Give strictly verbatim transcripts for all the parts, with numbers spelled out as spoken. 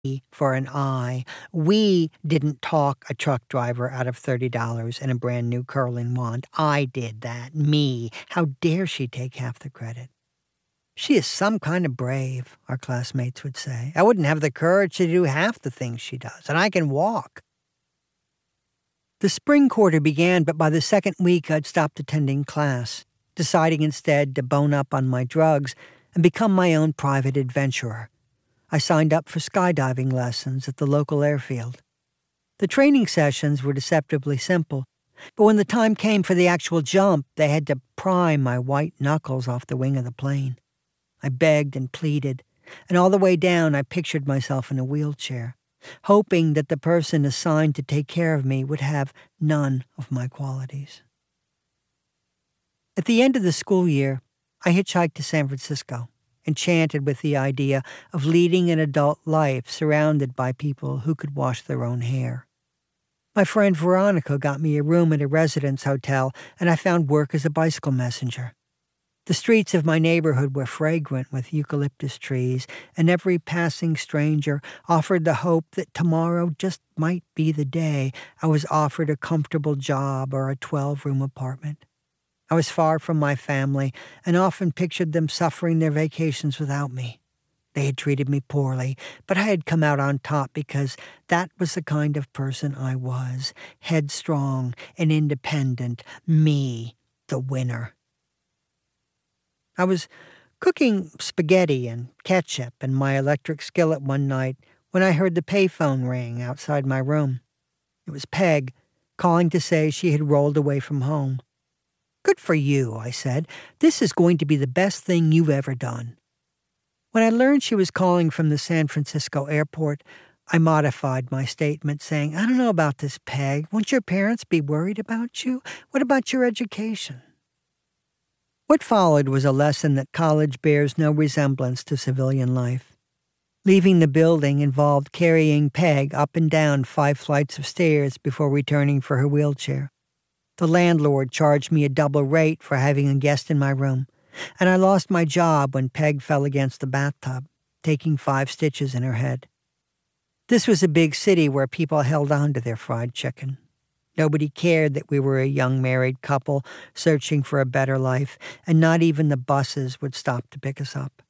for an I. We didn't talk a truck driver out of thirty dollars and a brand new curling wand. I did that. Me. How dare she take half the credit? She is some kind of brave, our classmates would say. I wouldn't have the courage to do half the things she does, and I can walk. The spring quarter began, but by the second week I'd stopped attending class, deciding instead to bone up on my drugs and become my own private adventurer. I signed up for skydiving lessons at the local airfield. The training sessions were deceptively simple, but when the time came for the actual jump, they had to pry my white knuckles off the wing of the plane. I begged and pleaded, and all the way down I pictured myself in a wheelchair, hoping that the person assigned to take care of me would have none of my qualities. At the end of the school year, I hitchhiked to San Francisco, enchanted with the idea of leading an adult life surrounded by people who could wash their own hair. My friend Veronica got me a room at a residence hotel, and I found work as a bicycle messenger. The streets of my neighborhood were fragrant with eucalyptus trees, and every passing stranger offered the hope that tomorrow just might be the day I was offered a comfortable job or a twelve-room apartment. I was far from my family and often pictured them suffering their vacations without me. They had treated me poorly, but I had come out on top because that was the kind of person I was, headstrong and independent, me, the winner. I was cooking spaghetti and ketchup in my electric skillet one night when I heard the payphone ring outside my room. It was Peg, calling to say she had rolled away from home. "Good for you," I said. "This is going to be the best thing you've ever done." When I learned she was calling from the San Francisco airport, I modified my statement, saying, "I don't know about this, Peg. Won't your parents be worried about you? What about your education?" What followed was a lesson that college bears no resemblance to civilian life. Leaving the building involved carrying Peg up and down five flights of stairs before returning for her wheelchair. The landlord charged me a double rate for having a guest in my room, and I lost my job when Peg fell against the bathtub, taking five stitches in her head. This was a big city where people held on to their fried chicken. Nobody cared that we were a young married couple searching for a better life, and not even the buses would stop to pick us up.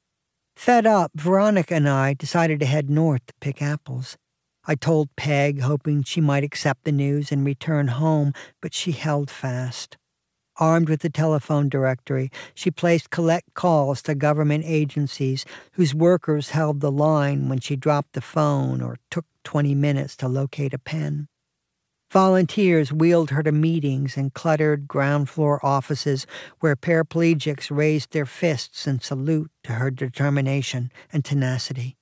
Fed up, Veronica and I decided to head north to pick apples. I told Peg, hoping she might accept the news and return home, but she held fast. Armed with the telephone directory, she placed collect calls to government agencies whose workers held the line when she dropped the phone or took twenty minutes to locate a pen. Volunteers wheeled her to meetings in cluttered ground-floor offices where paraplegics raised their fists in salute to her determination and tenacity.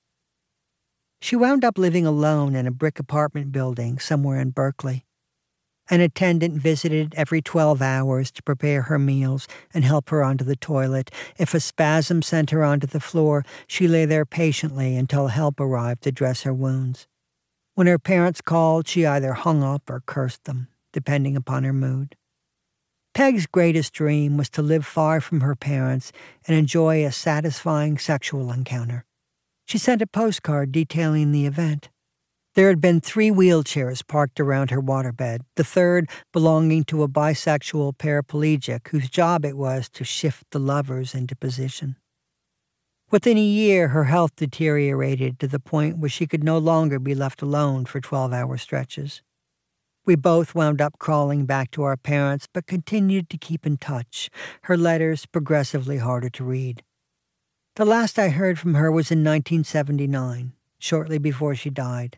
She wound up living alone in a brick apartment building somewhere in Berkeley. An attendant visited every twelve hours to prepare her meals and help her onto the toilet. If a spasm sent her onto the floor, she lay there patiently until help arrived to dress her wounds. When her parents called, she either hung up or cursed them, depending upon her mood. Peg's greatest dream was to live far from her parents and enjoy a satisfying sexual encounter. She sent a postcard detailing the event. There had been three wheelchairs parked around her waterbed, the third belonging to a bisexual paraplegic whose job it was to shift the lovers into position. Within a year, her health deteriorated to the point where she could no longer be left alone for twelve-hour stretches. We both wound up crawling back to our parents, but continued to keep in touch, her letters progressively harder to read. The last I heard from her was in nineteen seventy-nine, shortly before she died.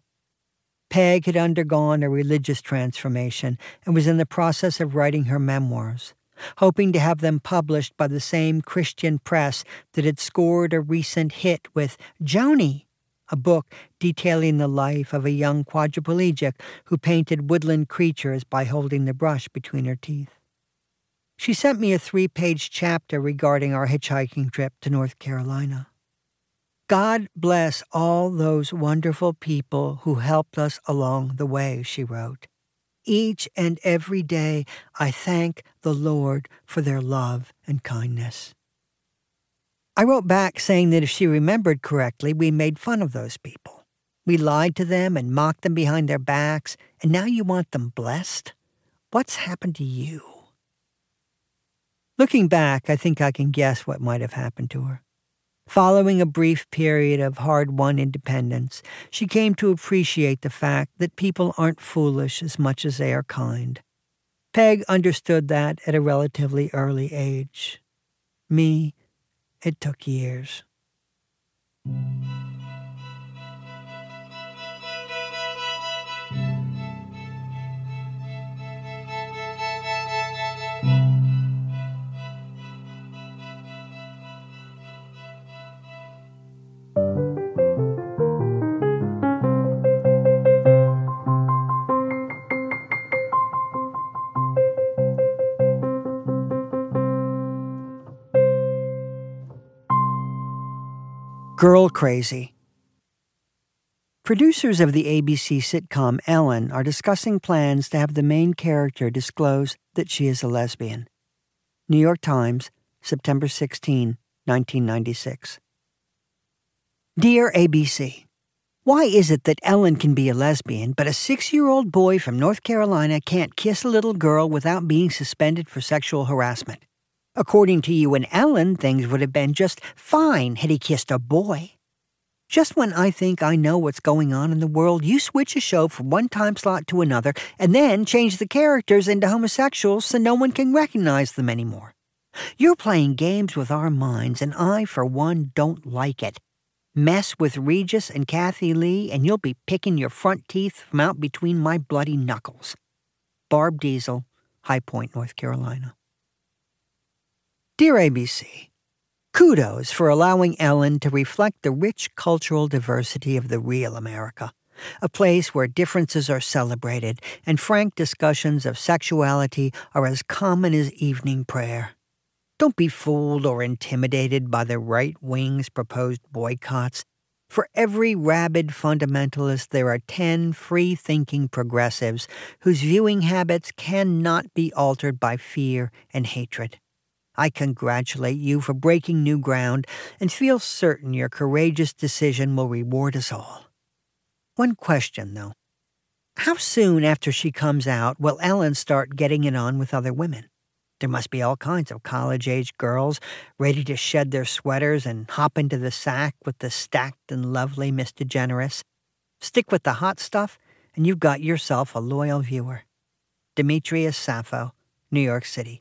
Peg had undergone a religious transformation and was in the process of writing her memoirs, hoping to have them published by the same Christian press that had scored a recent hit with Joni, a book detailing the life of a young quadriplegic who painted woodland creatures by holding the brush between her teeth. She sent me a three-page chapter regarding our hitchhiking trip to North Carolina. God bless all those wonderful people who helped us along the way, she wrote. Each and every day I thank the Lord for their love and kindness. I wrote back saying that if she remembered correctly, we made fun of those people. We lied to them and mocked them behind their backs, and now you want them blessed? What's happened to you?" Looking back, I think I can guess what might have happened to her. Following a brief period of hard-won independence, she came to appreciate the fact that people aren't foolish as much as they are kind. Peg understood that at a relatively early age. Me, it took years. Girl Crazy. Producers of the A B C sitcom Ellen are discussing plans to have the main character disclose that she is a lesbian. New York Times, September sixteenth, nineteen ninety-six. Dear A B C, why is it that Ellen can be a lesbian, but a six-year-old boy from North Carolina can't kiss a little girl without being suspended for sexual harassment? According to you and Ellen, things would have been just fine had he kissed a boy. Just when I think I know what's going on in the world, you switch a show from one time slot to another and then change the characters into homosexuals so no one can recognize them anymore. You're playing games with our minds, and I, for one, don't like it. Mess with Regis and Kathy Lee, and you'll be picking your front teeth from out between my bloody knuckles. Barb Diesel, High Point, North Carolina. Dear A B C, kudos for allowing Ellen to reflect the rich cultural diversity of the real America, a place where differences are celebrated and frank discussions of sexuality are as common as evening prayer. Don't be fooled or intimidated by the right wing's proposed boycotts. For every rabid fundamentalist, there are ten free-thinking progressives whose viewing habits cannot be altered by fear and hatred. I congratulate you for breaking new ground and feel certain your courageous decision will reward us all. One question, though. How soon after she comes out will Ellen start getting it on with other women? There must be all kinds of college-age girls ready to shed their sweaters and hop into the sack with the stacked and lovely Miss DeGeneres. Stick with the hot stuff, and you've got yourself a loyal viewer. Demetrius Sappho, New York City.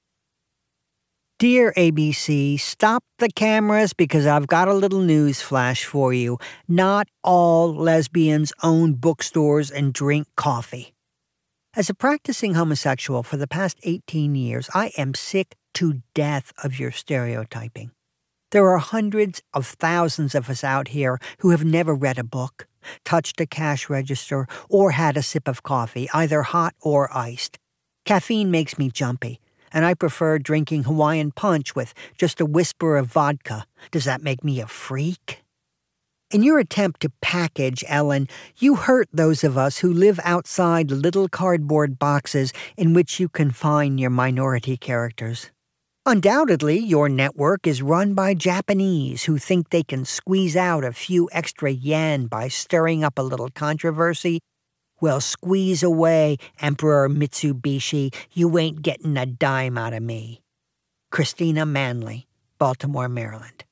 Dear A B C, stop the cameras because I've got a little news flash for you. Not all lesbians own bookstores and drink coffee. As a practicing homosexual for the past eighteen years, I am sick to death of your stereotyping. There are hundreds of thousands of us out here who have never read a book, touched a cash register, or had a sip of coffee, either hot or iced. Caffeine makes me jumpy, and I prefer drinking Hawaiian punch with just a whisper of vodka. Does that make me a freak? In your attempt to package Ellen, you hurt those of us who live outside little cardboard boxes in which you confine your minority characters. Undoubtedly, your network is run by Japanese who think they can squeeze out a few extra yen by stirring up a little controversy. Well, squeeze away, Emperor Mitsubishi. You ain't getting a dime out of me. Christina Manley, Baltimore, Maryland.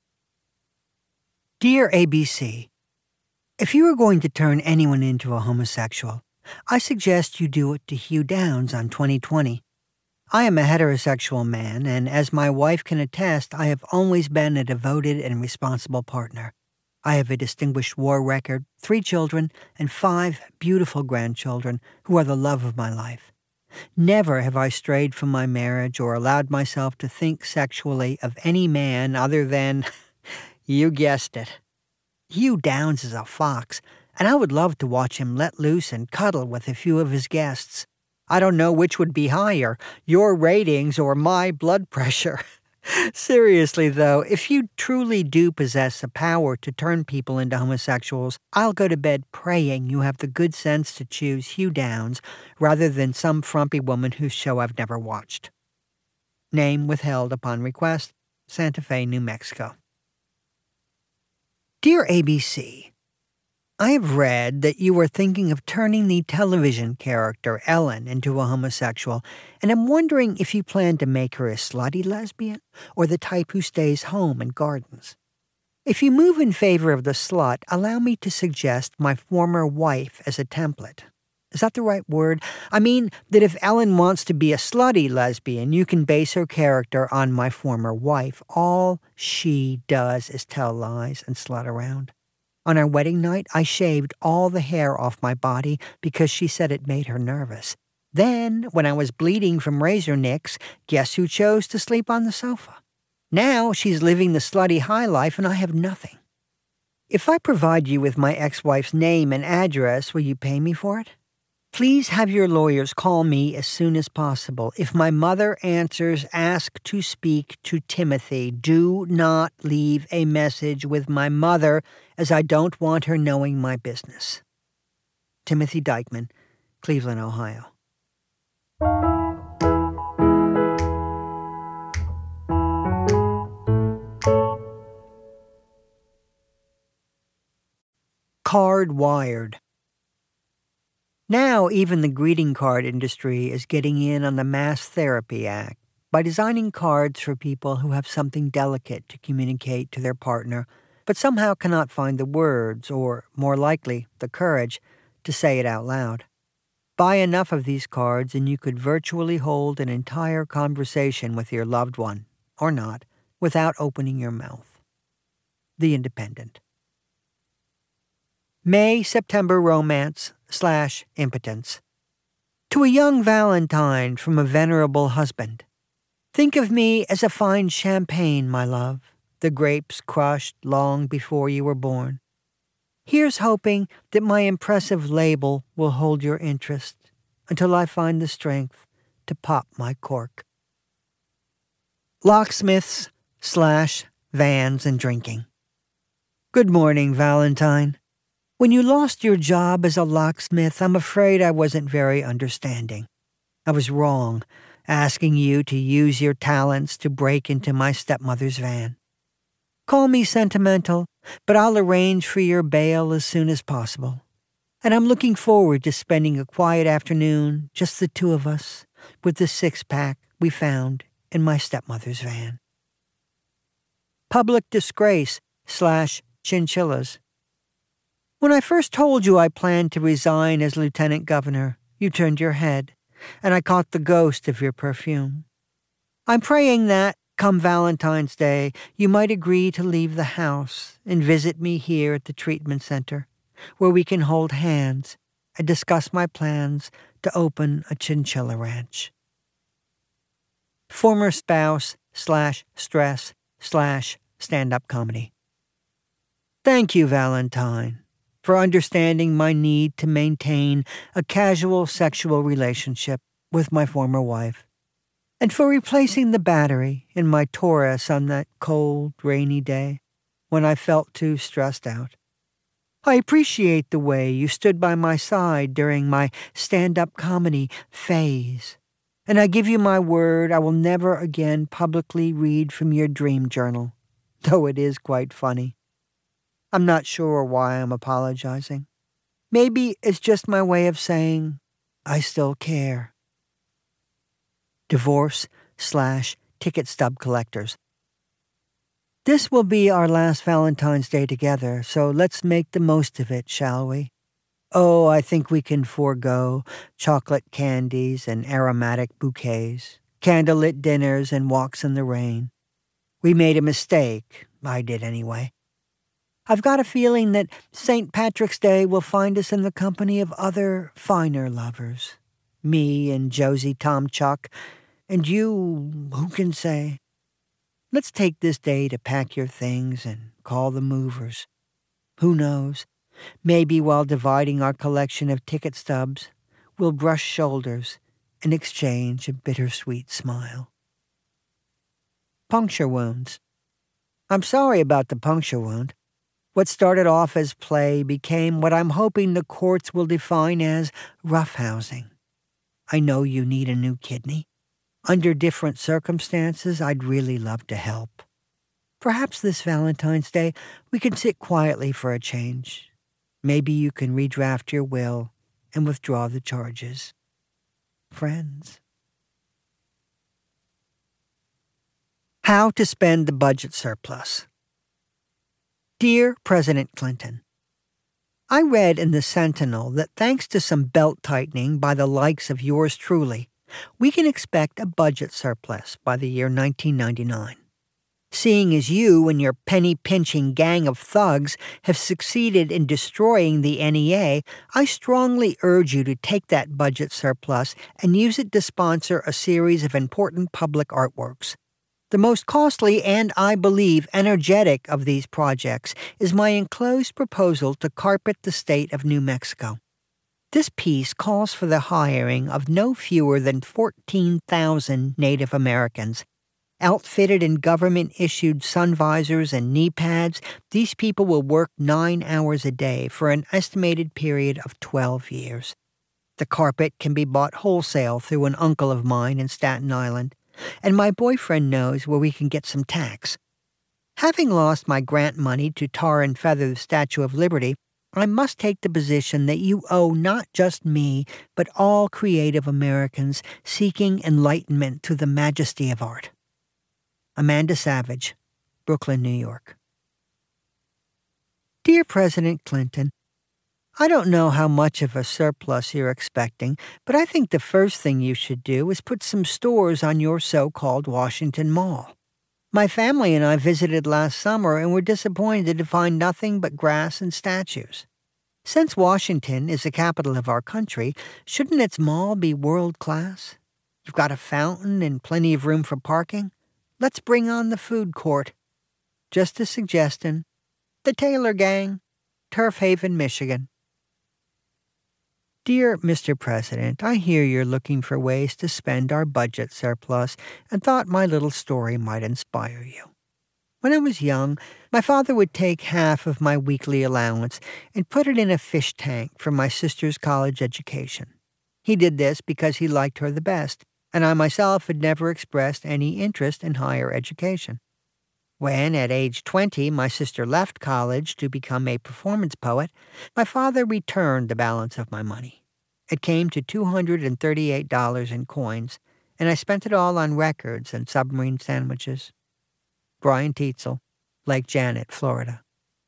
Dear A B C, if you are going to turn anyone into a homosexual, I suggest you do it to Hugh Downs on twenty twenty. I am a heterosexual man, and as my wife can attest, I have always been a devoted and responsible partner. I have a distinguished war record, three children, and five beautiful grandchildren who are the love of my life. Never have I strayed from my marriage or allowed myself to think sexually of any man other than, you guessed it, Hugh Downs is a fox, and I would love to watch him let loose and cuddle with a few of his guests. I don't know which would be higher, your ratings or my blood pressure. Seriously, though, if you truly do possess the power to turn people into homosexuals, I'll go to bed praying you have the good sense to choose Hugh Downs rather than some frumpy woman whose show I've never watched. Name withheld upon request, Santa Fe, New Mexico. Dear A B C, I have read that you are thinking of turning the television character Ellen into a homosexual, and I'm wondering if you plan to make her a slutty lesbian or the type who stays home and gardens. If you move in favor of the slut, allow me to suggest my former wife as a template. Is that the right word? I mean that if Ellen wants to be a slutty lesbian, you can base her character on my former wife. All she does is tell lies and slut around. On our wedding night, I shaved all the hair off my body because she said it made her nervous. Then, when I was bleeding from razor nicks, guess who chose to sleep on the sofa? Now she's living the slutty high life and I have nothing. If I provide you with my ex-wife's name and address, will you pay me for it? Please have your lawyers call me as soon as possible. If my mother answers, ask to speak to Timothy. Do not leave a message with my mother, as I don't want her knowing my business. Timothy Dykeman, Cleveland, Ohio. Card Wired. Now, even the greeting card industry is getting in on the Mass Therapy Act by designing cards for people who have something delicate to communicate to their partner, but somehow cannot find the words, or, more likely, the courage, to say it out loud. Buy enough of these cards and you could virtually hold an entire conversation with your loved one, or not, without opening your mouth. The Independent. May-September romance slash impotence. To a young Valentine from a venerable husband. Think of me as a fine champagne, my love, the grapes crushed long before you were born. Here's hoping that my impressive label will hold your interest until I find the strength to pop my cork. Locksmiths slash vans and drinking. Good morning, Valentine. When you lost your job as a locksmith, I'm afraid I wasn't very understanding. I was wrong, asking you to use your talents to break into my stepmother's van. Call me sentimental, but I'll arrange for your bail as soon as possible. And I'm looking forward to spending a quiet afternoon, just the two of us, with the six-pack we found in my stepmother's van. Public disgrace slash chinchillas. When I first told you I planned to resign as lieutenant governor, you turned your head, and I caught the ghost of your perfume. I'm praying that, come Valentine's Day, you might agree to leave the house and visit me here at the treatment center, where we can hold hands and discuss my plans to open a chinchilla ranch. Former spouse slash stress slash stand-up comedy. Thank you, Valentine, for understanding my need to maintain a casual sexual relationship with my former wife, and for replacing the battery in my Taurus on that cold, rainy day when I felt too stressed out. I appreciate the way you stood by my side during my stand-up comedy phase, and I give you my word I will never again publicly read from your dream journal, though it is quite funny. I'm not sure why I'm apologizing. Maybe it's just my way of saying, I still care. Divorce slash ticket stub collectors. This will be our last Valentine's Day together, so let's make the most of it, shall we? Oh, I think we can forego chocolate candies and aromatic bouquets, candlelit dinners and walks in the rain. We made a mistake, I did anyway. I've got a feeling that Saint Patrick's Day will find us in the company of other finer lovers. Me and Josie Tomchuk, and you, who can say? Let's take this day to pack your things and call the movers. Who knows? Maybe while dividing our collection of ticket stubs, we'll brush shoulders and exchange a bittersweet smile. Puncture wounds. I'm sorry about the puncture wound. What started off as play became what I'm hoping the courts will define as roughhousing. I know you need a new kidney. Under different circumstances, I'd really love to help. Perhaps this Valentine's Day we can sit quietly for a change. Maybe you can redraft your will and withdraw the charges. Friends. How to spend the budget surplus. Dear President Clinton, I read in the Sentinel that thanks to some belt-tightening by the likes of yours truly, we can expect a budget surplus by the year nineteen ninety-nine. Seeing as you and your penny-pinching gang of thugs have succeeded in destroying the N E A, I strongly urge you to take that budget surplus and use it to sponsor a series of important public artworks. The most costly and, I believe, energetic of these projects is my enclosed proposal to carpet the state of New Mexico. This piece calls for the hiring of no fewer than fourteen thousand Native Americans. Outfitted in government-issued sun visors and knee pads, these people will work nine hours a day for an estimated period of twelve years. The carpet can be bought wholesale through an uncle of mine in Staten Island, and my boyfriend knows where we can get some tacks. Having lost my grant money to tar and feather the Statue of Liberty, I must take the position that you owe not just me, but all creative Americans seeking enlightenment through the majesty of art. Amanda Savage, Brooklyn, New York. Dear President Clinton, I don't know how much of a surplus you're expecting, but I think the first thing you should do is put some stores on your so-called Washington Mall. My family and I visited last summer and were disappointed to find nothing but grass and statues. Since Washington is the capital of our country, shouldn't its mall be world-class? You've got a fountain and plenty of room for parking. Let's bring on the food court. Just a suggestion. The Taylor Gang, Turf Haven, Michigan. Dear Mister President, I hear you're looking for ways to spend our budget surplus and thought my little story might inspire you. When I was young, my father would take half of my weekly allowance and put it in a fish tank for my sister's college education. He did this because he liked her the best, and I myself had never expressed any interest in higher education. When, at age twenty, my sister left college to become a performance poet, my father returned the balance of my money. It came to two hundred thirty-eight dollars in coins, and I spent it all on records and submarine sandwiches. Brian Tietzel, Lake Janet, Florida.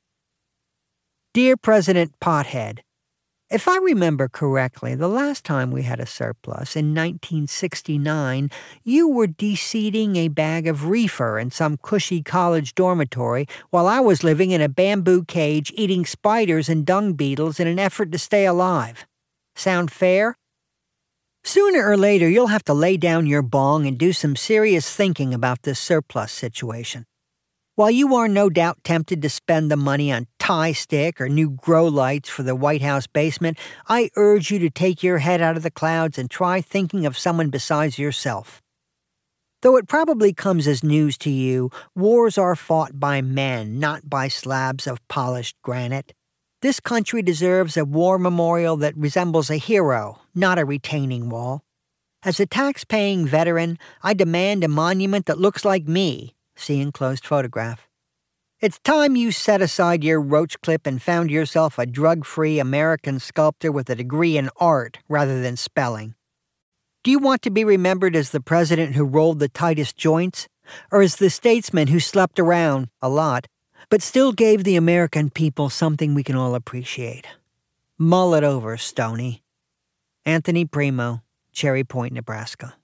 Dear President Pothead, if I remember correctly, the last time we had a surplus, in nineteen sixty-nine, you were de-seeding a bag of reefer in some cushy college dormitory while I was living in a bamboo cage eating spiders and dung beetles in an effort to stay alive. Sound fair? Sooner or later, you'll have to lay down your bong and do some serious thinking about this surplus situation. While you are no doubt tempted to spend the money on tie stick or new grow lights for the White House basement, I urge you to take your head out of the clouds and try thinking of someone besides yourself. Though it probably comes as news to you, wars are fought by men, not by slabs of polished granite. This country deserves a war memorial that resembles a hero, not a retaining wall. As a tax-paying veteran, I demand a monument that looks like me. See enclosed photograph. It's time you set aside your roach clip and found yourself a drug-free American sculptor with a degree in art rather than spelling. Do you want to be remembered as the president who rolled the tightest joints, or as the statesman who slept around a lot, but still gave the American people something we can all appreciate? Mull it over, Stoney. Anthony Primo, Cherry Point, Nebraska.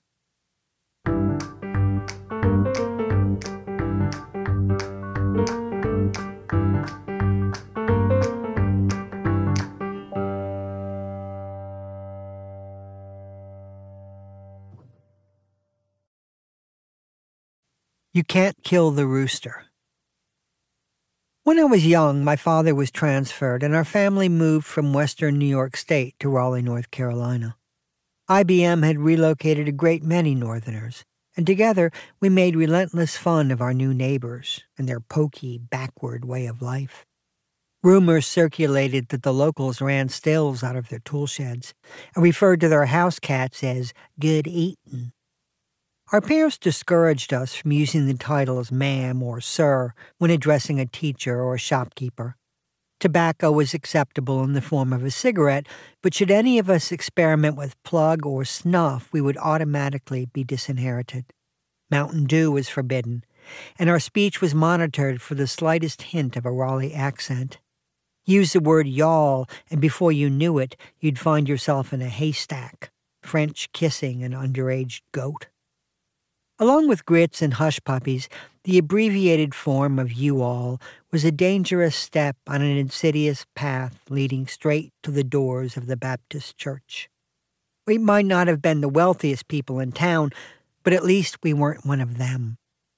You can't kill the rooster. When I was young, my father was transferred and our family moved from western New York State to Raleigh, North Carolina. I B M had relocated a great many Northerners, and together we made relentless fun of our new neighbors and their pokey, backward way of life. Rumors circulated that the locals ran stills out of their tool sheds and referred to their house cats as good eatin'. Our parents discouraged us from using the titles ma'am or sir when addressing a teacher or a shopkeeper. Tobacco was acceptable in the form of a cigarette, but should any of us experiment with plug or snuff, we would automatically be disinherited. Mountain Dew was forbidden, and our speech was monitored for the slightest hint of a Raleigh accent. Use the word y'all, and before you knew it, you'd find yourself in a haystack, French kissing an underage goat. Along with grits and hush puppies, the abbreviated form of you all was a dangerous step on an insidious path leading straight to the doors of the Baptist church. We might not have been the wealthiest people in town, but at least we weren't one of them.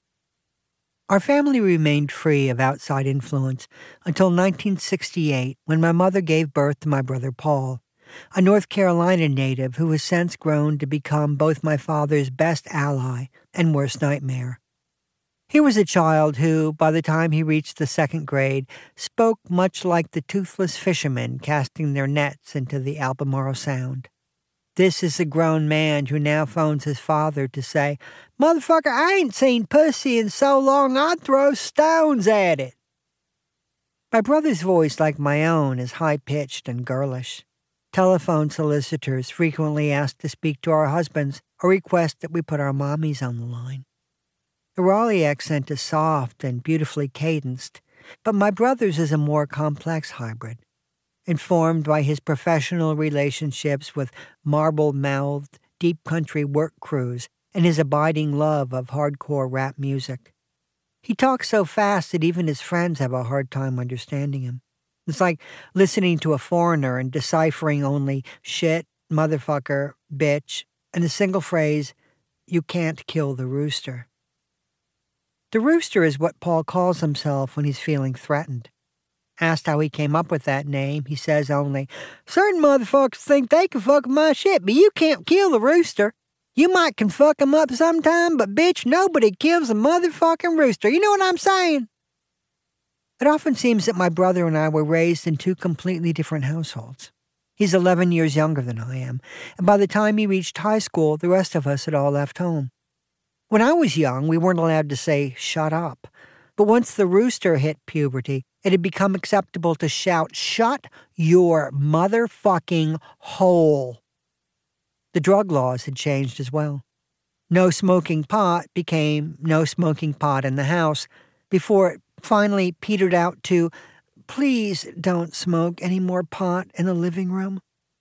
Our family remained free of outside influence until nineteen sixty-eight, when my mother gave birth to my brother Paul, a North Carolina native who has since grown to become both my father's best ally and worst nightmare. He was a child who, by the time he reached the second grade, spoke much like the toothless fishermen casting their nets into the Albemarle Sound. This is the grown man who now phones his father to say, "Motherfucker, I ain't seen pussy in so long I'd throw stones at it." My brother's voice, like my own, is high-pitched and girlish. Telephone solicitors frequently ask to speak to our husbands or request that we put our mommies on the line. The Raleigh accent is soft and beautifully cadenced, but my brother's is a more complex hybrid, informed by his professional relationships with marble-mouthed, deep country work crews and his abiding love of hardcore rap music. He talks so fast that even his friends have a hard time understanding him. It's like listening to a foreigner and deciphering only shit, motherfucker, bitch, and the single phrase, "You can't kill the rooster." The rooster is what Paul calls himself when he's feeling threatened. Asked how he came up with that name, he says only, "Certain motherfuckers think they can fuck my shit, but you can't kill the rooster. You might can fuck him up sometime, but bitch, nobody kills a motherfucking rooster. You know what I'm saying?" It often seems that my brother and I were raised in two completely different households. He's eleven years younger than I am, and by the time he reached high school, the rest of us had all left home. When I was young, we weren't allowed to say, "shut up." But once the rooster hit puberty, it had become acceptable to shout, "Shut your motherfucking hole." The drug laws had changed as well. No smoking pot became no smoking pot in the house, before it finally petered out to, "Please don't smoke any more pot in the living room."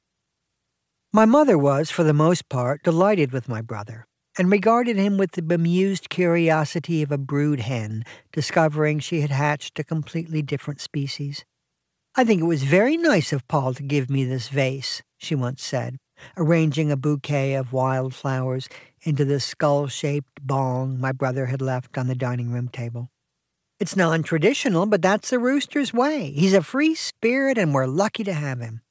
My mother was, for the most part, delighted with my brother, and regarded him with the bemused curiosity of a brood hen discovering she had hatched a completely different species. "I think it was very nice of Paul to give me this vase," she once said, arranging a bouquet of wildflowers into the skull-shaped bong my brother had left on the dining room table. "It's non-traditional, but that's the rooster's way. He's a free spirit, and we're lucky to have him."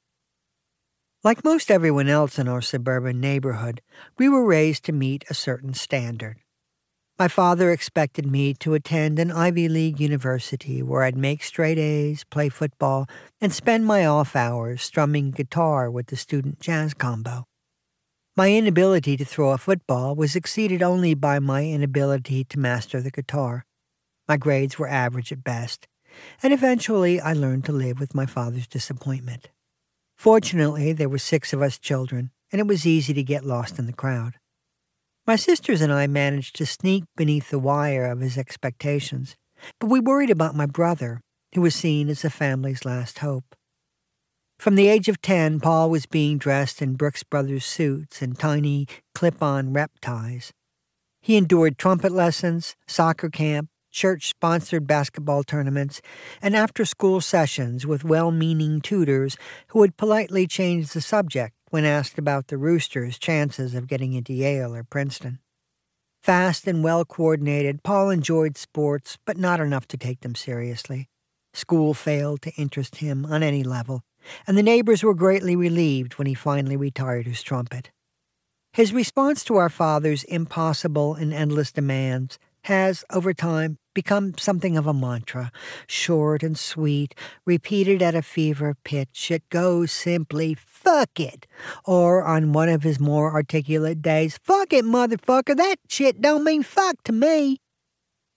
Like most everyone else in our suburban neighborhood, we were raised to meet a certain standard. My father expected me to attend an Ivy League university where I'd make straight A's, play football, and spend my off hours strumming guitar with the student jazz combo. My inability to throw a football was exceeded only by my inability to master the guitar. My grades were average at best, and eventually I learned to live with my father's disappointment. Fortunately, there were six of us children, and it was easy to get lost in the crowd. My sisters and I managed to sneak beneath the wire of his expectations, but we worried about my brother, who was seen as the family's last hope. From the age of ten, Paul was being dressed in Brooks Brothers suits and tiny clip-on rep ties. He endured trumpet lessons, soccer camp, church-sponsored basketball tournaments, and after-school sessions with well-meaning tutors who would politely change the subject when asked about the Roosters' chances of getting into Yale or Princeton. Fast and well-coordinated, Paul enjoyed sports, but not enough to take them seriously. School failed to interest him on any level, and the neighbors were greatly relieved when he finally retired his trumpet. His response to our father's impossible and endless demands has, over time, become something of a mantra, short and sweet, repeated at a fever pitch. It goes simply, "Fuck it," or on one of his more articulate days, "Fuck it, motherfucker, that shit don't mean fuck to me."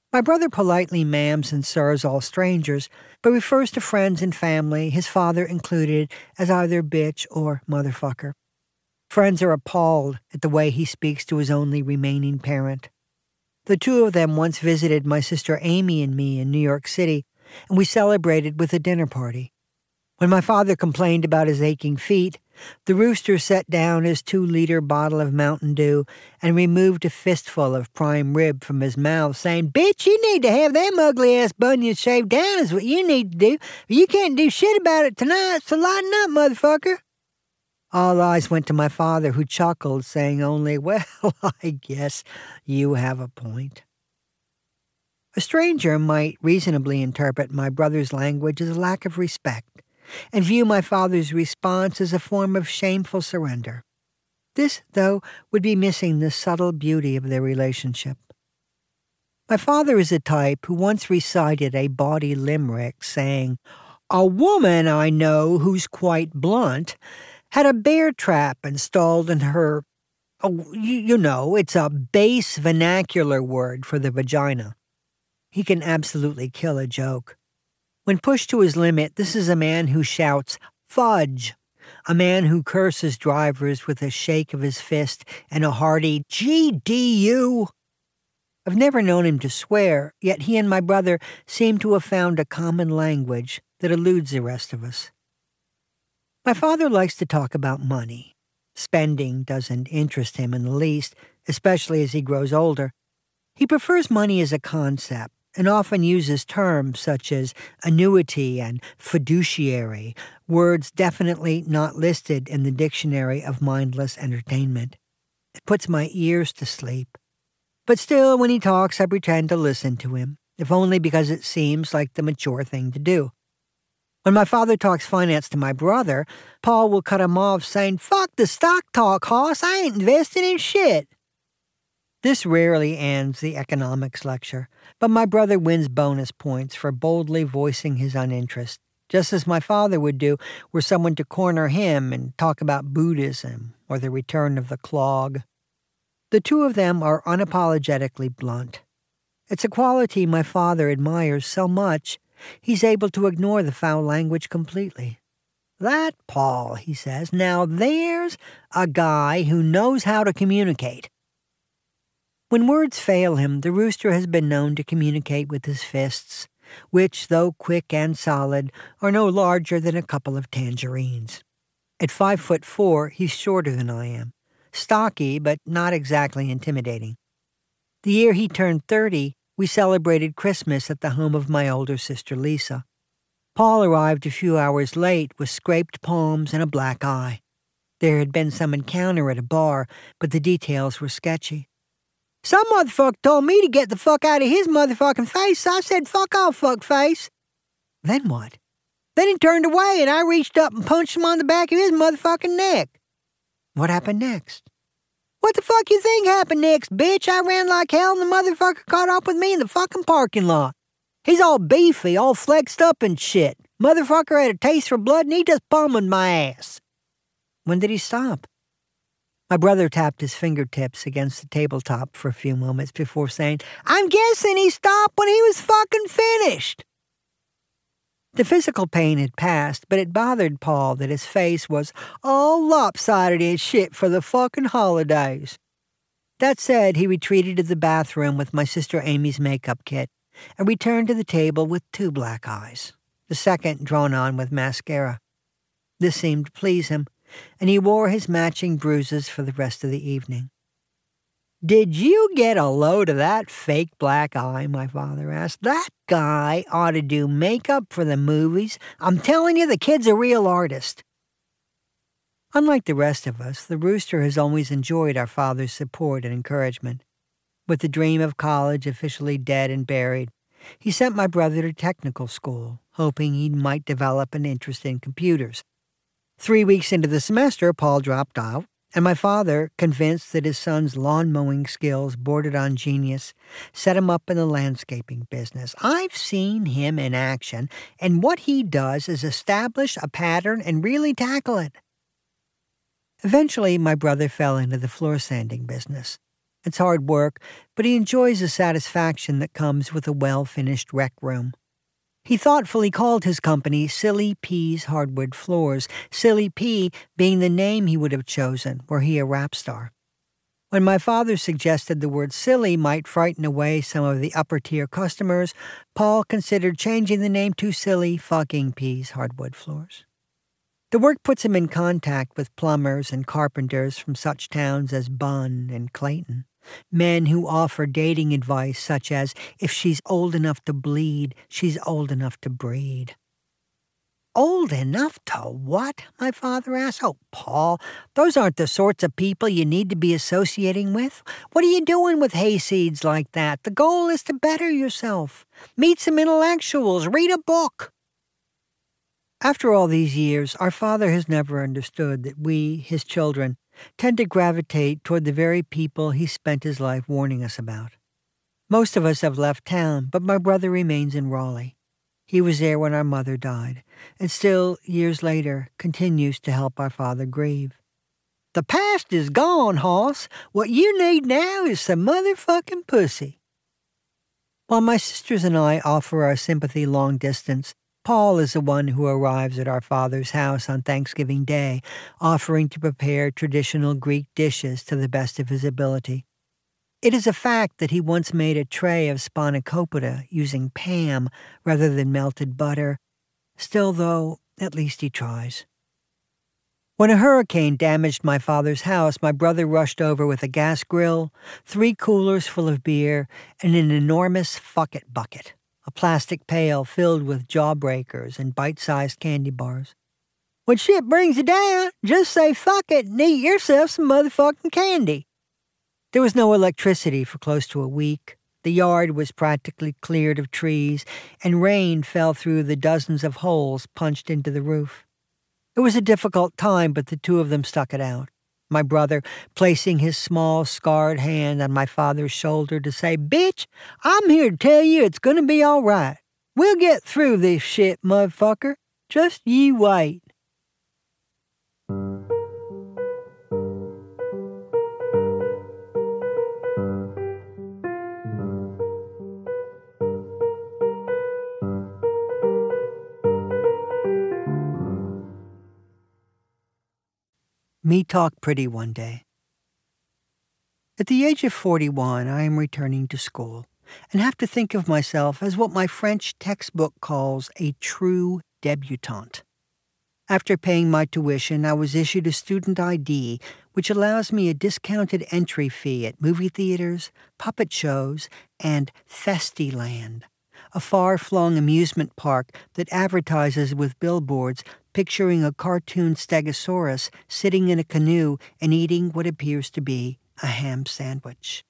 My brother politely ma'ams and sirs all strangers, but refers to friends and family, his father included, as either bitch or motherfucker. Friends are appalled at the way he speaks to his only remaining parent. The two of them once visited my sister Amy and me in New York City, and we celebrated with a dinner party. When my father complained about his aching feet, the rooster set down his two-liter bottle of Mountain Dew and removed a fistful of prime rib from his mouth, saying, "Bitch, you need to have them ugly-ass bunions shaved down is what you need to do. You can't do shit about it tonight, so lighten up, motherfucker." All eyes went to my father, who chuckled, saying only, "Well, I guess you have a point." A stranger might reasonably interpret my brother's language as a lack of respect, and view my father's response as a form of shameful surrender. This, though, would be missing the subtle beauty of their relationship. My father is a type who once recited a bawdy limerick saying, "A woman I know who's quite blunt had a bear trap installed in her—" oh, you, you know, it's a base vernacular word for the vagina. He can absolutely kill a joke. When pushed to his limit, this is a man who shouts, "Fudge!" A man who curses drivers with a shake of his fist and a hearty G D U. I've never known him to swear, yet he and my brother seem to have found a common language that eludes the rest of us. My father likes to talk about money. Spending doesn't interest him in the least, especially as he grows older. He prefers money as a concept, and often uses terms such as annuity and fiduciary, words definitely not listed in the dictionary of mindless entertainment. It puts my ears to sleep. But still, when he talks, I pretend to listen to him, if only because it seems like the mature thing to do. When my father talks finance to my brother, Paul will cut him off saying, "Fuck the stock talk, hoss, I ain't investing in shit." This rarely ends the economics lecture, but my brother wins bonus points for boldly voicing his uninterest, just as my father would do were someone to corner him and talk about Buddhism or the return of the clog. The two of them are unapologetically blunt. It's a quality my father admires so much, he's able to ignore the foul language completely. "That Paul," he says, "now there's a guy who knows how to communicate." When words fail him, the rooster has been known to communicate with his fists, which, though quick and solid, are no larger than a couple of tangerines. At five foot four, he's shorter than I am, stocky but not exactly intimidating. The year he turned thirty, we celebrated Christmas at the home of my older sister Lisa. Paul arrived a few hours late with scraped palms and a black eye. There had been some encounter at a bar, but the details were sketchy. "Some motherfucker told me to get the fuck out of his motherfucking face, so I said fuck off, fuckface." Then what? Then he turned away and I reached up and punched him on the back of his motherfucking neck. What happened next? What the fuck you think happened next, bitch? I ran like hell and the motherfucker caught up with me in the fucking parking lot. He's all beefy, all flexed up and shit. Motherfucker had a taste for blood and he just pummeled my ass. When did he stop? My brother tapped his fingertips against the tabletop for a few moments before saying, "I'm guessing he stopped when he was fucking finished." The physical pain had passed, but it bothered Paul that his face was all lopsided and shit for the fucking holidays. That said, he retreated to the bathroom with my sister Amy's makeup kit and returned to the table with two black eyes, the second drawn on with mascara. This seemed to please him, and he wore his matching bruises for the rest of the evening. "Did you get a load of that fake black eye?" my father asked. "That guy ought to do makeup for the movies. I'm telling you, the kid's a real artist." Unlike the rest of us, the rooster has always enjoyed our father's support and encouragement. With the dream of college officially dead and buried, he sent my brother to technical school, hoping he might develop an interest in computers. Three weeks into the semester, Paul dropped out, and my father, convinced that his son's lawn-mowing skills bordered on genius, set him up in the landscaping business. I've seen him in action, and what he does is establish a pattern and really tackle it. Eventually, my brother fell into the floor sanding business. It's hard work, but he enjoys the satisfaction that comes with a well-finished rec room. He thoughtfully called his company Silly P's Hardwood Floors, Silly P being the name he would have chosen were he a rap star. When my father suggested the word silly might frighten away some of the upper-tier customers, Paul considered changing the name to Silly Fucking P's Hardwood Floors. The work puts him in contact with plumbers and carpenters from such towns as Bunn and Clayton, men who offer dating advice such as, if she's old enough to bleed, she's old enough to breed. Old enough to what? My father asked. Oh, Paul, those aren't the sorts of people you need to be associating with. What are you doing with hayseeds like that? The goal is to better yourself. Meet some intellectuals. Read a book. After all these years, our father has never understood that we, his children, tend to gravitate toward the very people he spent his life warning us about. Most of us have left town, but my brother remains in Raleigh. He was there when our mother died, and still, years later, continues to help our father grieve. The past is gone, Hoss. What you need now is some motherfucking pussy. While my sisters and I offer our sympathy long distance, Paul is the one who arrives at our father's house on Thanksgiving Day, offering to prepare traditional Greek dishes to the best of his ability. It is a fact that he once made a tray of spanakopita using Pam rather than melted butter. Still, though, at least he tries. When a hurricane damaged my father's house, my brother rushed over with a gas grill, three coolers full of beer, and an enormous fuck-it bucket, a plastic pail filled with jawbreakers and bite-sized candy bars. When shit brings you down, just say fuck it and eat yourself some motherfucking candy. There was no electricity for close to a week. The yard was practically cleared of trees, and rain fell through the dozens of holes punched into the roof. It was a difficult time, but the two of them stuck it out. My brother placing his small, scarred hand on my father's shoulder to say, "Bitch, I'm here to tell you it's gonna be all right. We'll get through this shit, motherfucker. Just you wait." Me talk pretty one day. At the age of forty-one, I am returning to school and have to think of myself as what my French textbook calls a true debutante. After paying my tuition, I was issued a student I D, which allows me a discounted entry fee at movie theaters, puppet shows, and Festiland, a far-flung amusement park that advertises with billboards picturing a cartoon stegosaurus sitting in a canoe and eating what appears to be a ham sandwich.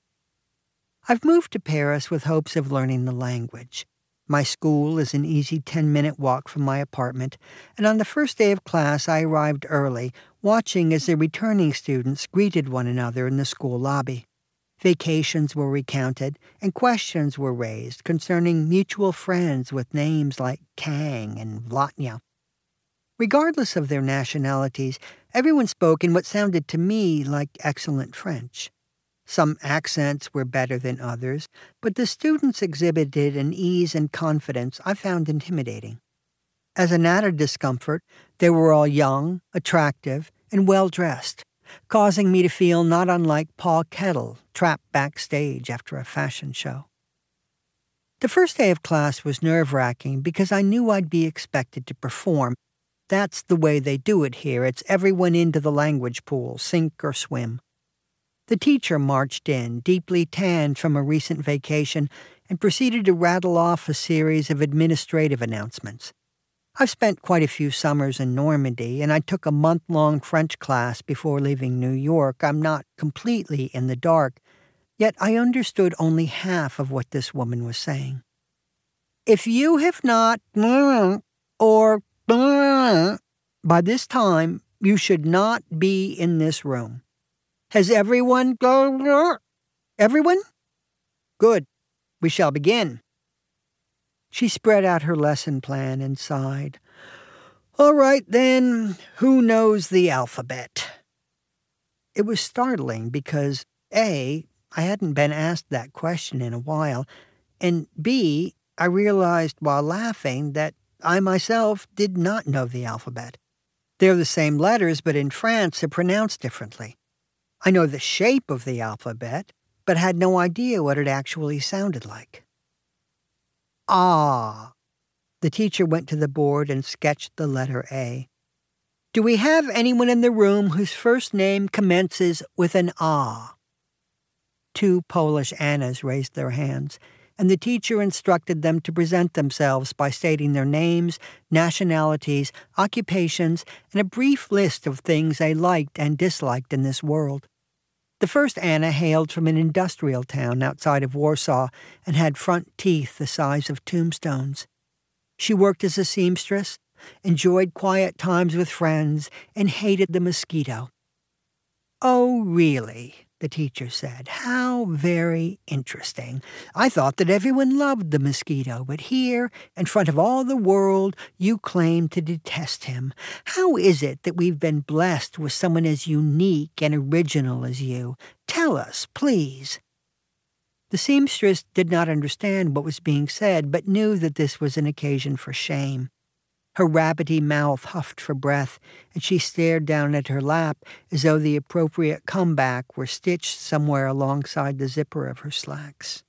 I've moved to Paris with hopes of learning the language. My school is an easy ten-minute walk from my apartment, and on the first day of class I arrived early, watching as the returning students greeted one another in the school lobby. Vacations were recounted, and questions were raised concerning mutual friends with names like Kang and Vlatnya. Regardless of their nationalities, everyone spoke in what sounded to me like excellent French. Some accents were better than others, but the students exhibited an ease and confidence I found intimidating. As an added discomfort, they were all young, attractive, and well-dressed, causing me to feel not unlike Paul Kettle trapped backstage after a fashion show. The first day of class was nerve-wracking because I knew I'd be expected to perform. That's the way they do it here. It's everyone into the language pool, sink or swim. The teacher marched in, deeply tanned from a recent vacation, and proceeded to rattle off a series of administrative announcements. I've spent quite a few summers in Normandy, and I took a month-long French class before leaving New York. I'm not completely in the dark, yet I understood only half of what this woman was saying. If you have not or by this time, you should not be in this room. Has everyone go? Everyone? Good. We shall begin. She spread out her lesson plan and sighed. All right, then, who knows the alphabet? It was startling because A, I hadn't been asked that question in a while, and B, I realized while laughing that I myself did not know the alphabet. They're the same letters, but in France they're pronounced differently. I know the shape of the alphabet, but had no idea what it actually sounded like. Ah. The teacher went to the board and sketched the letter A. Do we have anyone in the room whose first name commences with an ah? Two Polish Annas raised their hands, and the teacher instructed them to present themselves by stating their names, nationalities, occupations, and a brief list of things they liked and disliked in this world. The first Anna hailed from an industrial town outside of Warsaw and had front teeth the size of tombstones. She worked as a seamstress, enjoyed quiet times with friends, and hated the mosquito. Oh, really? The teacher said. How very interesting. I thought that everyone loved the mosquito, but here, in front of all the world, you claim to detest him. How is it that we've been blessed with someone as unique and original as you? Tell us, please. The seamstress did not understand what was being said, but knew that this was an occasion for shame. Her rabbity mouth huffed for breath, and she stared down at her lap as though the appropriate comeback were stitched somewhere alongside the zipper of her slacks.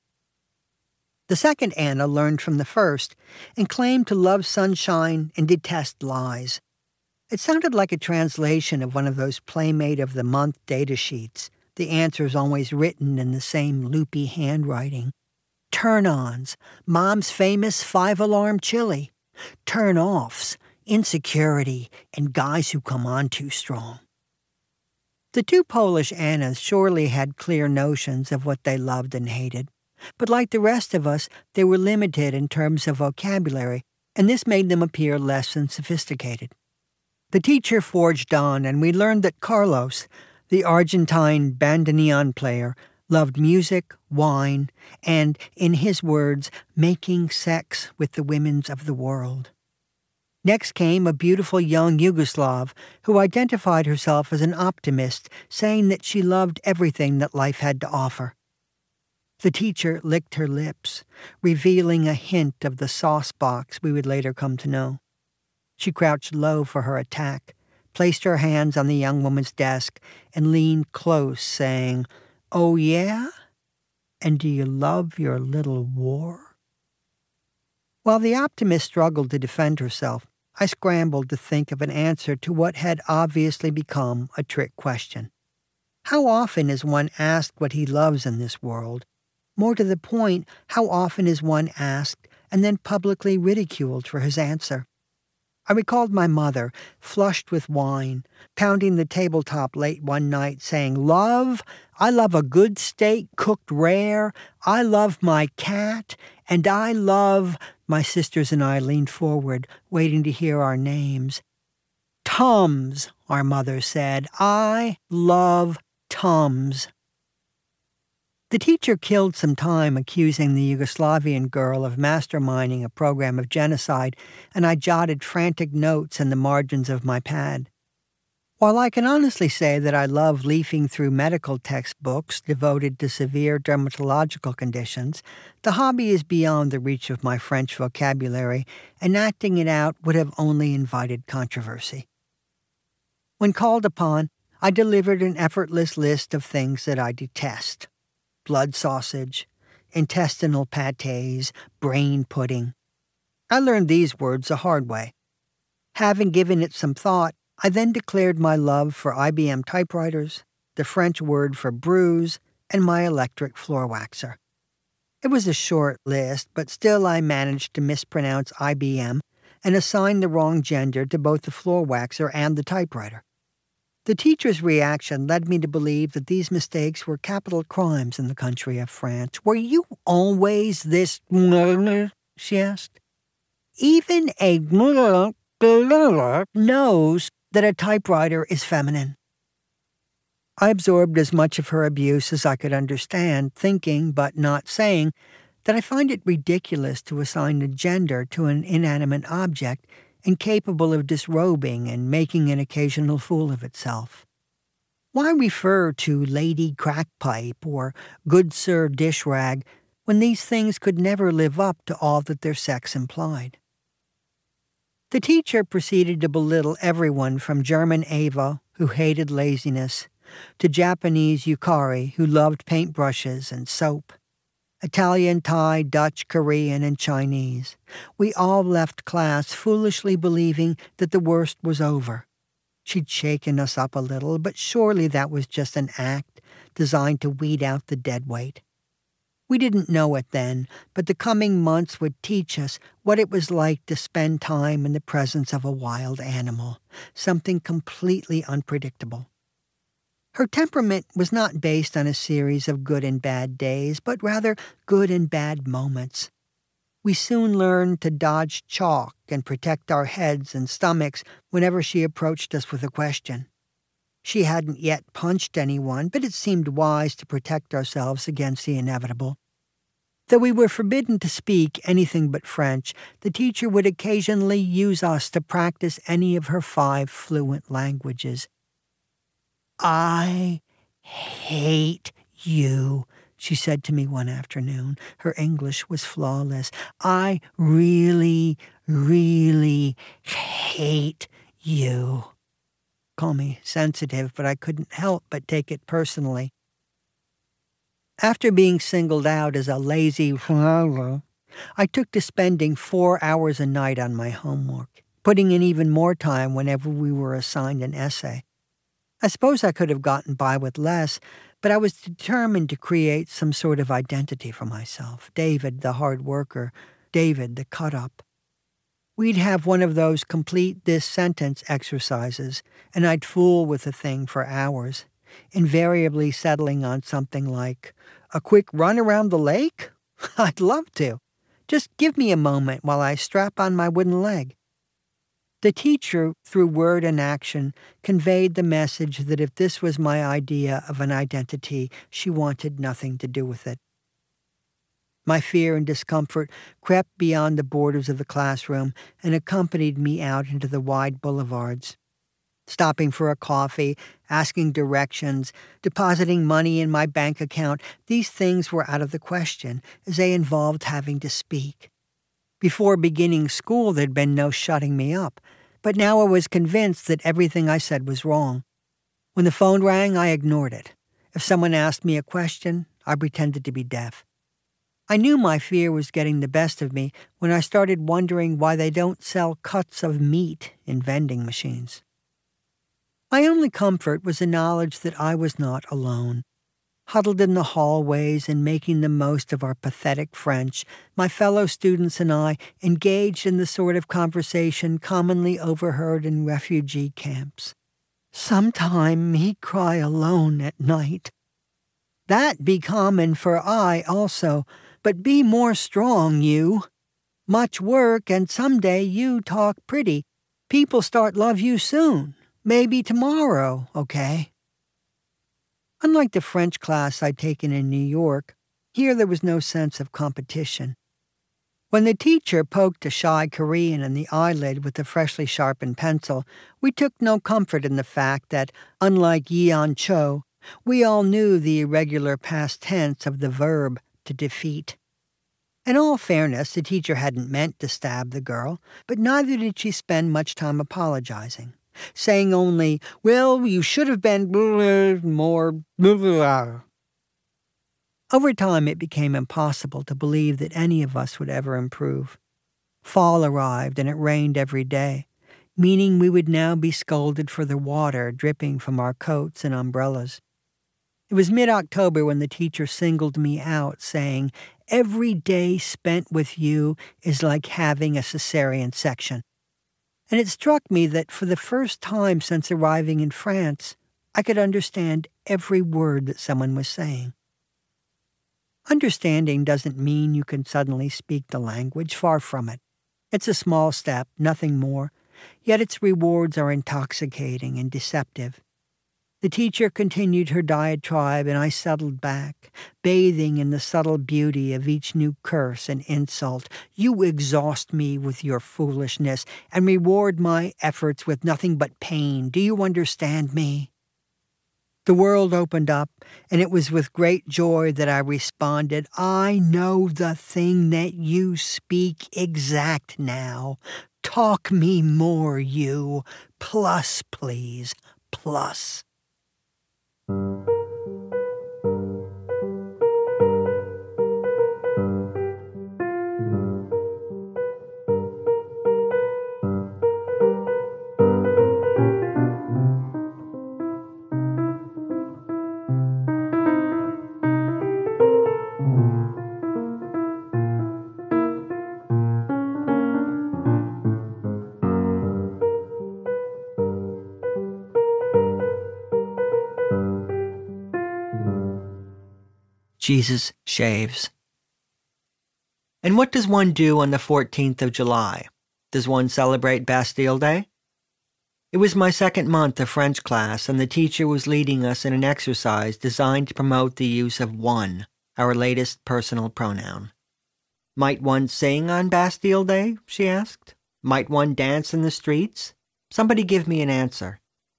The second Anna learned from the first and claimed to love sunshine and detest lies. It sounded like a translation of one of those Playmate of the Month data sheets, the answers always written in the same loopy handwriting. Turn-ons, Mom's famous five-alarm chili. Turn-offs, insecurity, and guys who come on too strong. The two Polish Annas surely had clear notions of what they loved and hated, but like the rest of us, they were limited in terms of vocabulary, and this made them appear less than sophisticated. The teacher forged on, and we learned that Carlos, the Argentine bandoneon player, loved music, wine, and, in his words, making sex with the women of the world. Next came a beautiful young Yugoslav who identified herself as an optimist, saying that she loved everything that life had to offer. The teacher licked her lips, revealing a hint of the sauce box we would later come to know. She crouched low for her attack, placed her hands on the young woman's desk, and leaned close, saying, "Oh, yeah? And do you love your little war?" While the optimist struggled to defend herself, I scrambled to think of an answer to what had obviously become a trick question. How often is one asked what he loves in this world? More to the point, how often is one asked and then publicly ridiculed for his answer? I recalled my mother, flushed with wine, pounding the tabletop late one night, saying, "Love, I love a good steak cooked rare, I love my cat, and I love—" My sisters and I leaned forward, waiting to hear our names. "Tums," our mother said. "I love Tums." The teacher killed some time accusing the Yugoslavian girl of masterminding a program of genocide, and I jotted frantic notes in the margins of my pad. While I can honestly say that I love leafing through medical textbooks devoted to severe dermatological conditions, the hobby is beyond the reach of my French vocabulary, and acting it out would have only invited controversy. When called upon, I delivered an effortless list of things that I detest. Blood sausage, intestinal pâtés, brain pudding. I learned these words the hard way. Having given it some thought, I then declared my love for I B M typewriters, the French word for bruise, and my electric floor waxer. It was a short list, but still I managed to mispronounce I B M and assign the wrong gender to both the floor waxer and the typewriter. The teacher's reaction led me to believe that these mistakes were capital crimes in the country of France. "Were you always this?" she asked. "Even a knows that a typewriter is feminine." I absorbed as much of her abuse as I could understand, thinking, but not saying, that I find it ridiculous to assign a gender to an inanimate object incapable of disrobing and making an occasional fool of itself. Why refer to Lady Crackpipe or Good Sir Dishrag when these things could never live up to all that their sex implied? The teacher proceeded to belittle everyone from German Ava, who hated laziness, to Japanese Yukari, who loved paintbrushes and soap. Italian, Thai, Dutch, Korean, and Chinese. We all left class foolishly believing that the worst was over. She'd shaken us up a little, but surely that was just an act designed to weed out the deadweight. We didn't know it then, but the coming months would teach us what it was like to spend time in the presence of a wild animal, something completely unpredictable. Her temperament was not based on a series of good and bad days, but rather good and bad moments. We soon learned to dodge chalk and protect our heads and stomachs whenever she approached us with a question. She hadn't yet punched anyone, but it seemed wise to protect ourselves against the inevitable. Though we were forbidden to speak anything but French, the teacher would occasionally use us to practice any of her five fluent languages. "I hate you," she said to me one afternoon. Her English was flawless. "I really, really hate you." Call me sensitive, but I couldn't help but take it personally. After being singled out as a lazy flower, I took to spending four hours a night on my homework, putting in even more time whenever we were assigned an essay. I suppose I could have gotten by with less, but I was determined to create some sort of identity for myself. David, the hard worker. David, the cut-up. We'd have one of those complete this sentence exercises, and I'd fool with the thing for hours, invariably settling on something like, "A quick run around the lake? I'd love to. Just give me a moment while I strap on my wooden leg." The teacher, through word and action, conveyed the message that if this was my idea of an identity, she wanted nothing to do with it. My fear and discomfort crept beyond the borders of the classroom and accompanied me out into the wide boulevards. Stopping for a coffee, asking directions, depositing money in my bank account, these things were out of the question, as they involved having to speak. Before beginning school, there'd been no shutting me up, but now I was convinced that everything I said was wrong. When the phone rang, I ignored it. If someone asked me a question, I pretended to be deaf. I knew my fear was getting the best of me when I started wondering why they don't sell cuts of meat in vending machines. My only comfort was the knowledge that I was not alone. Huddled in the hallways and making the most of our pathetic French, my fellow students and I engaged in the sort of conversation commonly overheard in refugee camps. "Sometime me cry alone at night. That be common for I also, but be more strong, you. Much work, and someday you talk pretty. People start love you soon. Maybe tomorrow, okay?" Unlike the French class I'd taken in New York, here there was no sense of competition. When the teacher poked a shy Korean in the eyelid with a freshly sharpened pencil, we took no comfort in the fact that, unlike Yeon Cho, we all knew the irregular past tense of the verb to defeat. In all fairness, the teacher hadn't meant to stab the girl, but neither did she spend much time apologizing, saying only, "Well, you should have been more." Over time, it became impossible to believe that any of us would ever improve. Fall arrived, and it rained every day, meaning we would now be scolded for the water dripping from our coats and umbrellas. It was mid-October when the teacher singled me out, saying, "Every day spent with you is like having a cesarean section." And it struck me that for the first time since arriving in France, I could understand every word that someone was saying. Understanding doesn't mean you can suddenly speak the language, far from it. It's a small step, nothing more, yet its rewards are intoxicating and deceptive. The teacher continued her diatribe, and I settled back, bathing in the subtle beauty of each new curse and insult. "You exhaust me with your foolishness and reward my efforts with nothing but pain. Do you understand me?" The world opened up, and it was with great joy that I responded, I know the thing that you speak exact now. Talk me more, you. Plus, please, plus. Jesus shaves. And what does one do on the fourteenth of July? Does one celebrate Bastille Day? It was my second month of French class, and the teacher was leading us in an exercise designed to promote the use of one, our latest personal pronoun. Might one sing on Bastille Day? She asked. Might one dance in the streets? Somebody give me an answer.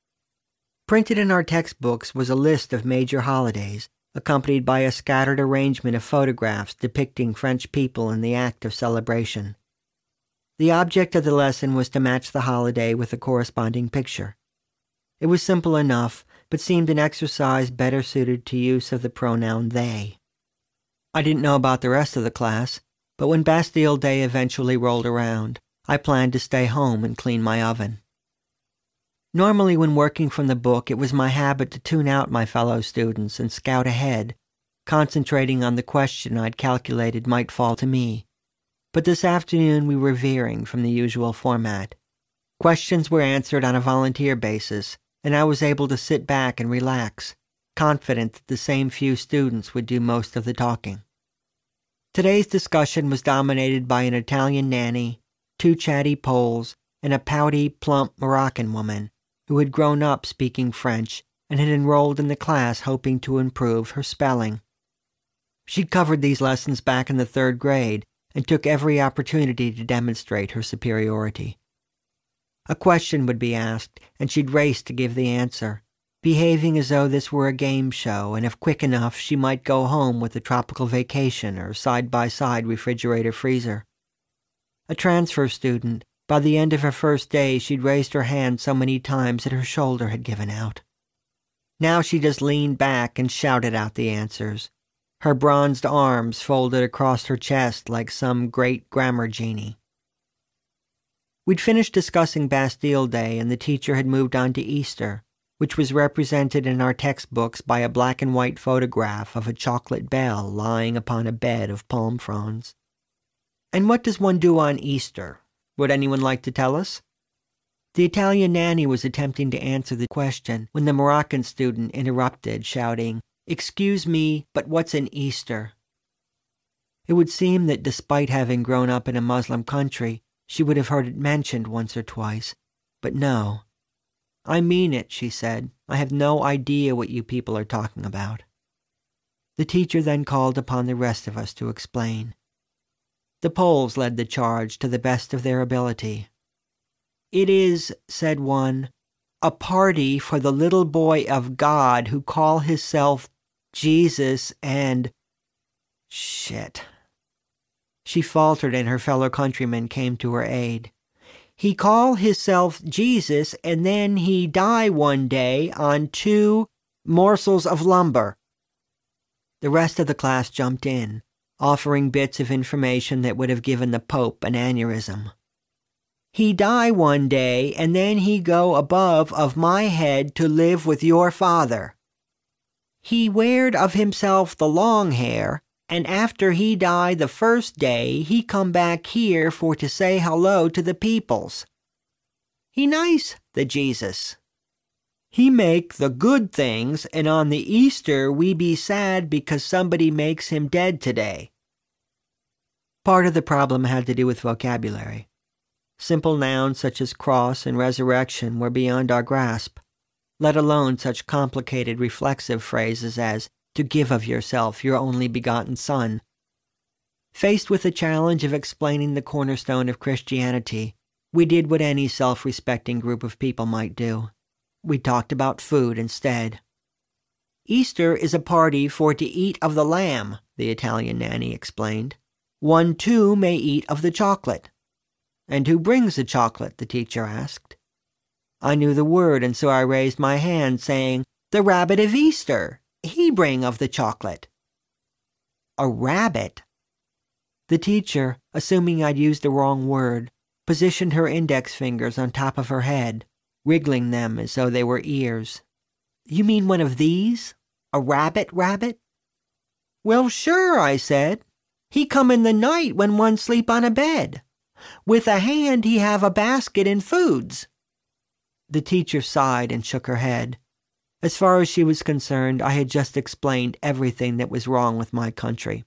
Printed in our textbooks was a list of major holidays, accompanied by a scattered arrangement of photographs depicting French people in the act of celebration. The object of the lesson was to match the holiday with a corresponding picture. It was simple enough, but seemed an exercise better suited to use of the pronoun they. I didn't know about the rest of the class, but when Bastille Day eventually rolled around, I planned to stay home and clean my oven. Normally, when working from the book, it was my habit to tune out my fellow students and scout ahead, concentrating on the question I'd calculated might fall to me. But this afternoon we were veering from the usual format. Questions were answered on a volunteer basis, and I was able to sit back and relax, confident that the same few students would do most of the talking. Today's discussion was dominated by an Italian nanny, two chatty Poles, and a pouty, plump Moroccan woman, who had grown up speaking French and had enrolled in the class hoping to improve her spelling. She'd covered these lessons back in the third grade and took every opportunity to demonstrate her superiority. A question would be asked, and she'd race to give the answer, behaving as though this were a game show, and if quick enough, she might go home with a tropical vacation or side-by-side refrigerator-freezer. A transfer student, by the end of her first day, she'd raised her hand so many times that her shoulder had given out. Now she just leaned back and shouted out the answers, her bronzed arms folded across her chest like some great grammar genie. We'd finished discussing Bastille Day, and the teacher had moved on to Easter, which was represented in our textbooks by a black and white photograph of a chocolate bell lying upon a bed of palm fronds. And what does one do on Easter? Would anyone like to tell us? The Italian nanny was attempting to answer the question when the Moroccan student interrupted, shouting, "Excuse me, but what's an Easter?" It would seem that despite having grown up in a Muslim country, she would have heard it mentioned once or twice. But no. "I mean it," she said. "I have no idea what you people are talking about." The teacher then called upon the rest of us to explain. The Poles led the charge to the best of their ability. "It is," said one, "a party for the little boy of God who call hisself Jesus and—" Shit. She faltered and her fellow countrymen came to her aid. "He call hisself Jesus and then he die one day on two morsels of lumber." The rest of the class jumped in, offering bits of information that would have given the Pope an aneurysm. "He die one day, and then he go above of my head to live with your father. He weared of himself the long hair, and after he die the first day, he come back here for to say hello to the peoples. He nice, the Jesus. He make the good things, and on the Easter we be sad because somebody makes him dead today." Part of the problem had to do with vocabulary. Simple nouns such as cross and resurrection were beyond our grasp, let alone such complicated reflexive phrases as to give of yourself your only begotten Son. Faced with the challenge of explaining the cornerstone of Christianity, we did what any self-respecting group of people might do. We talked about food instead. Easter is a party for to eat of the lamb, the Italian nanny explained. One too may eat of the chocolate. And who brings the chocolate? The teacher asked. I knew the word, and so I raised my hand, saying, The rabbit of Easter. He bring of the chocolate. A rabbit? The teacher, assuming I'd used the wrong word, positioned her index fingers on top of her head, wriggling them as though they were ears. You mean one of these? A rabbit rabbit? Well, sure, I said. He come in the night when one sleep on a bed. With a hand he have a basket and foods. The teacher sighed and shook her head. As far as she was concerned, I had just explained everything that was wrong with my country.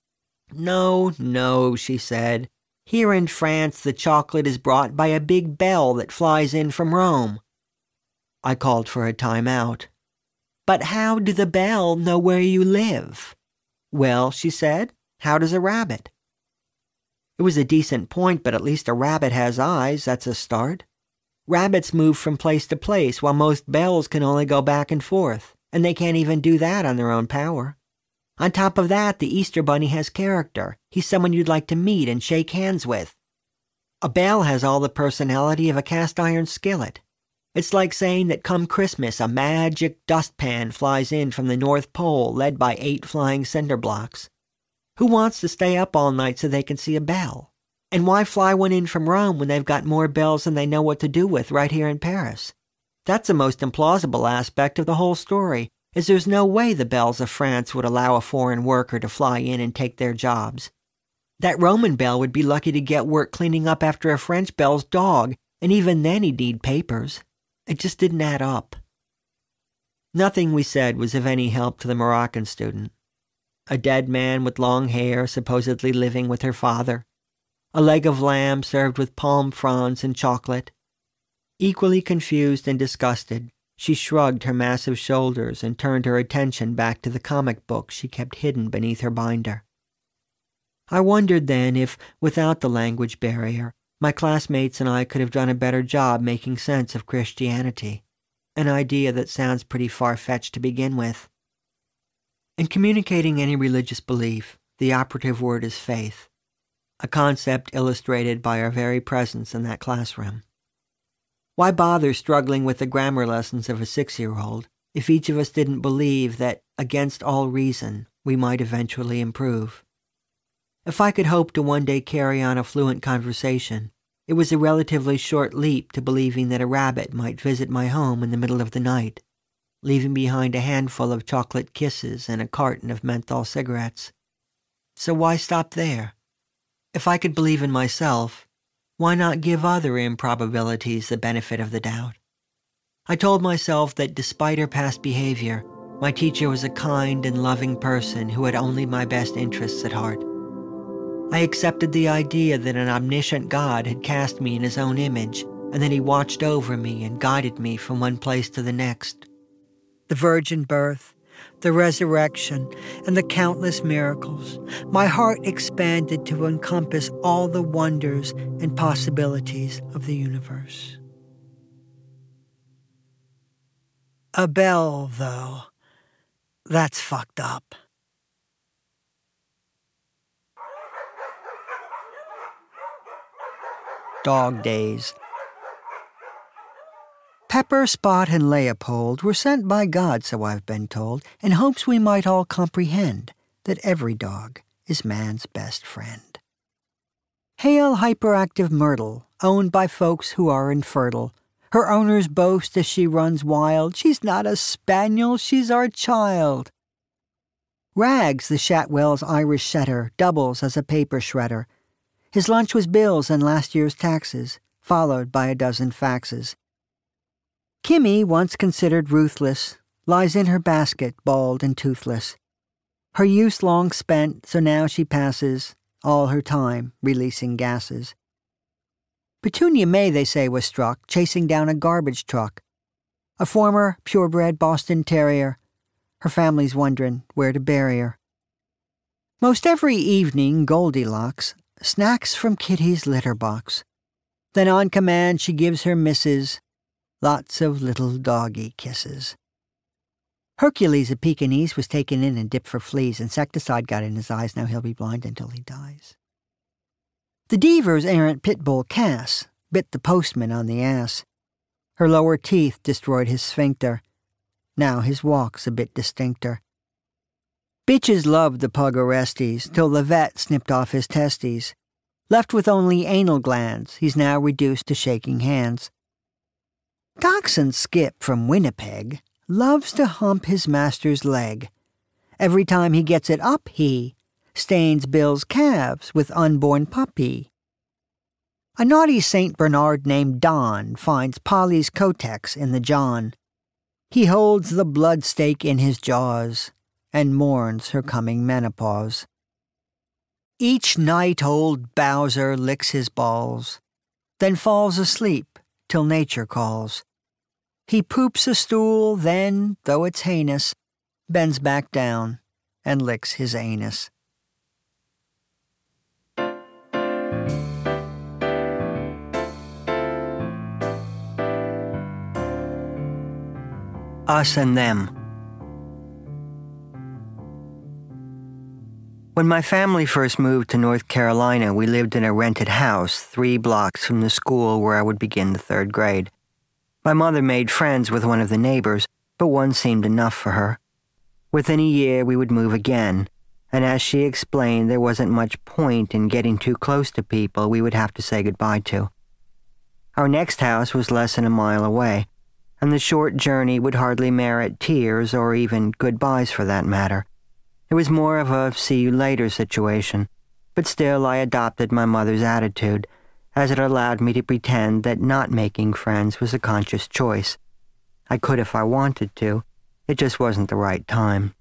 No, no, she said. Here in France the chocolate is brought by a big bell that flies in from Rome. I called for a time out. But how do the bell know where you live? Well, she said, how does a rabbit? It was a decent point, but at least a rabbit has eyes, that's a start. Rabbits move from place to place, while most bells can only go back and forth, and they can't even do that on their own power. On top of that, the Easter Bunny has character. He's someone you'd like to meet and shake hands with. A bell has all the personality of a cast-iron skillet. It's like saying that come Christmas, a magic dustpan flies in from the North Pole led by eight flying cinder blocks. Who wants to stay up all night so they can see a bell? And why fly one in from Rome when they've got more bells than they know what to do with right here in Paris? That's the most implausible aspect of the whole story, is there's no way the bells of France would allow a foreign worker to fly in and take their jobs. That Roman bell would be lucky to get work cleaning up after a French bell's dog, and even then he'd need papers. It just didn't add up. Nothing we said was of any help to the Moroccan student. A dead man with long hair, supposedly living with her father. A leg of lamb served with palm fronds and chocolate. Equally confused and disgusted, she shrugged her massive shoulders and turned her attention back to the comic book she kept hidden beneath her binder. I wondered then if, without the language barrier, my classmates and I could have done a better job making sense of Christianity, an idea that sounds pretty far-fetched to begin with. In communicating any religious belief, the operative word is faith, a concept illustrated by our very presence in that classroom. Why bother struggling with the grammar lessons of a six-year-old if each of us didn't believe that, against all reason, we might eventually improve? If I could hope to one day carry on a fluent conversation, it was a relatively short leap to believing that a rabbit might visit my home in the middle of the night, leaving behind a handful of chocolate kisses and a carton of menthol cigarettes. So why stop there? If I could believe in myself, why not give other improbabilities the benefit of the doubt? I told myself that despite her past behavior, my teacher was a kind and loving person who had only my best interests at heart. I accepted the idea that an omniscient God had cast me in his own image, and that he watched over me and guided me from one place to the next. The virgin birth, the resurrection, and the countless miracles, my heart expanded to encompass all the wonders and possibilities of the universe. A bell, though, that's fucked up. Dog days. Pepper, Spot, and Leopold were sent by God, so I've been told, in hopes we might all comprehend that every dog is man's best friend. Hail hyperactive Myrtle, owned by folks who are infertile. Her owners boast as she runs wild, she's not a spaniel, she's our child. Rags, the Shatwell's Irish setter, doubles as a paper shredder. His lunch was bills and last year's taxes, followed by a dozen faxes. Kimmy, once considered ruthless, lies in her basket, bald and toothless. Her youth long spent, so now she passes all her time releasing gases. Petunia May, they say, was struck chasing down a garbage truck. A former purebred Boston Terrier. Her family's wondering where to bury her. Most every evening, Goldilocks snacks from Kitty's litter box. Then on command she gives her missus lots of little doggy kisses. Hercules, a Pekingese, was taken in and dipped for fleas. Insecticide got in his eyes. Now he'll be blind until he dies. The Deaver's errant pit bull, Cass, bit the postman on the ass. Her lower teeth destroyed his sphincter. Now his walk's a bit distincter. Bitches loved the pug Orestes, till the vet snipped off his testes. Left with only anal glands, he's now reduced to shaking hands. Dachshund Skip from Winnipeg loves to hump his master's leg. Every time he gets it up, he stains Bill's calves with unborn puppy. A naughty Saint Bernard named Don finds Polly's Kotex in the John. He holds the blood stake in his jaws and mourns her coming menopause. Each night old Bowser licks his balls, then falls asleep till nature calls. He poops a stool, then, though it's heinous, bends back down and licks his anus. Us and Them. When my family first moved to North Carolina, we lived in a rented house three blocks from the school where I would begin the third grade. My mother made friends with one of the neighbors, but one seemed enough for her. Within a year, we would move again, and as she explained, there wasn't much point in getting too close to people we would have to say goodbye to. Our next house was less than a mile away, and the short journey would hardly merit tears or even goodbyes for that matter. It was more of a see-you-later situation, but still I adopted my mother's attitude, as it allowed me to pretend that not making friends was a conscious choice. I could if I wanted to, it just wasn't the right time.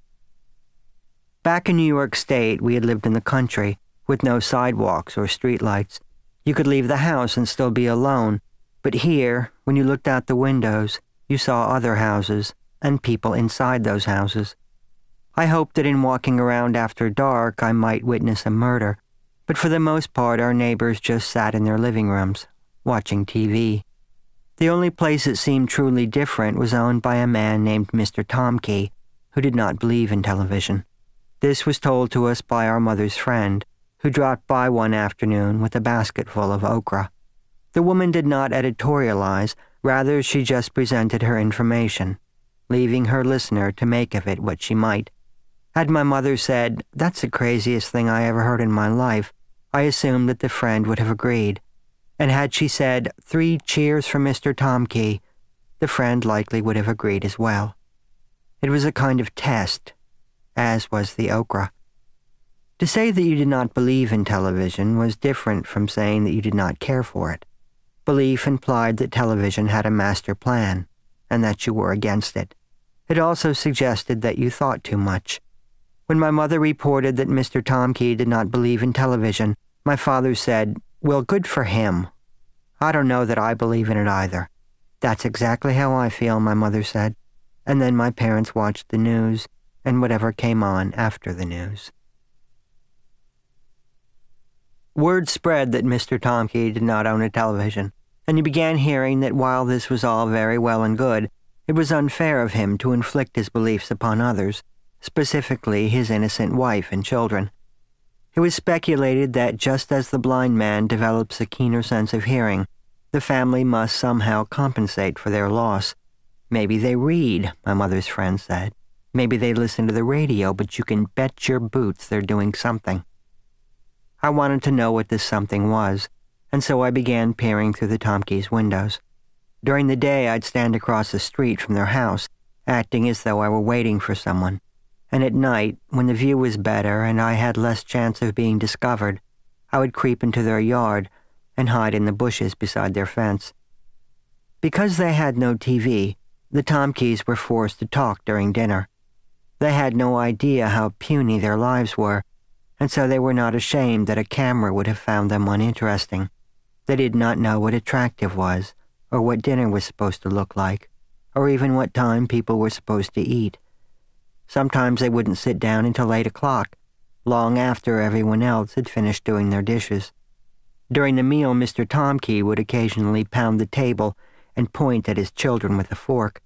Back in New York State, we had lived in the country, with no sidewalks or streetlights. You could leave the house and still be alone, but here, when you looked out the windows, you saw other houses, and people inside those houses. I hoped that in walking around after dark I might witness a murder, but for the most part our neighbors just sat in their living rooms, watching T V. The only place that seemed truly different was owned by a man named Mister Tomkey, who did not believe in television. This was told to us by our mother's friend, who dropped by one afternoon with a basket full of okra. The woman did not editorialize, rather she just presented her information, leaving her listener to make of it what she might. Had my mother said, "That's the craziest thing I ever heard in my life," I assumed that the friend would have agreed. And had she said, "Three cheers for Mister Tomkey," the friend likely would have agreed as well. It was a kind of test, as was the okra. To say that you did not believe in television was different from saying that you did not care for it. Belief implied that television had a master plan, and that you were against it. It also suggested that you thought too much. When my mother reported that Mister Tomkey did not believe in television, my father said, "Well, good for him. I don't know that I believe in it either." "That's exactly how I feel," my mother said. And then my parents watched the news and whatever came on after the news. Word spread that Mister Tomkey did not own a television, and you began hearing that while this was all very well and good, it was unfair of him to inflict his beliefs upon others, specifically his innocent wife and children. It was speculated that just as the blind man develops a keener sense of hearing, the family must somehow compensate for their loss. Maybe they read, my mother's friend said. Maybe they listen to the radio, but you can bet your boots they're doing something. I wanted to know what this something was, and so I began peering through the Tomkeys' windows. During the day, I'd stand across the street from their house, acting as though I were waiting for someone. And at night, when the view was better and I had less chance of being discovered, I would creep into their yard and hide in the bushes beside their fence. Because they had no T V, the Tomkeys were forced to talk during dinner. They had no idea how puny their lives were, and so they were not ashamed that a camera would have found them uninteresting. They did not know what attractive was, or what dinner was supposed to look like, or even what time people were supposed to eat. Sometimes they wouldn't sit down until eight o'clock, long after everyone else had finished doing their dishes. During the meal, Mister Tomkey would occasionally pound the table and point at his children with a fork.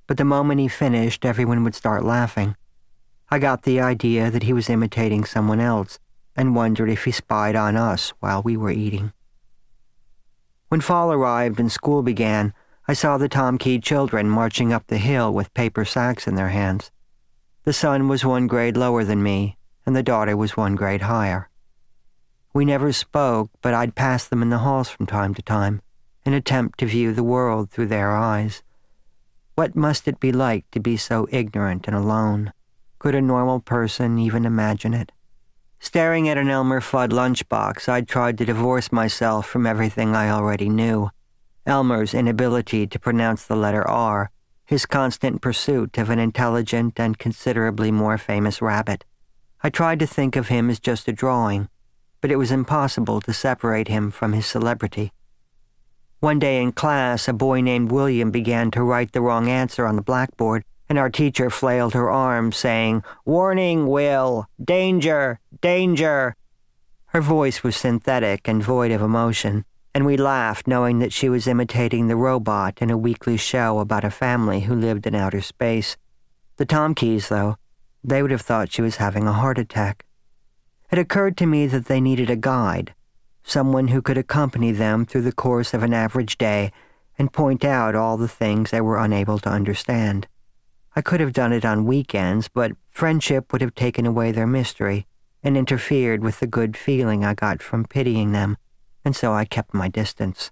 but the moment he finished, everyone would start laughing. I got the idea that he was imitating someone else and wondered if he spied on us while we were eating. When fall arrived and school began, I saw the Tom Key children marching up the hill with paper sacks in their hands. The son was one grade lower than me, and the daughter was one grade higher. We never spoke, but I'd pass them in the halls from time to time, and attempt to view the world through their eyes. What must it be like to be so ignorant and alone? Could a normal person even imagine it? Staring at an Elmer Fudd lunchbox, I'd tried to divorce myself from everything I already knew. Elmer's inability to pronounce the letter R, his constant pursuit of an intelligent and considerably more famous rabbit. I tried to think of him as just a drawing, but it was impossible to separate him from his celebrity. One day in class, a boy named William began to write the wrong answer on the blackboard, and our teacher flailed her arms, saying, "Warning, Will! Danger! Danger!" Her voice was synthetic and void of emotion, and we laughed knowing that she was imitating the robot in a weekly show about a family who lived in outer space. The Tom Keys, though, they would have thought she was having a heart attack. It occurred to me that they needed a guide, someone who could accompany them through the course of an average day and point out all the things they were unable to understand. I could have done it on weekends, but friendship would have taken away their mystery and interfered with the good feeling I got from pitying them, and so I kept my distance.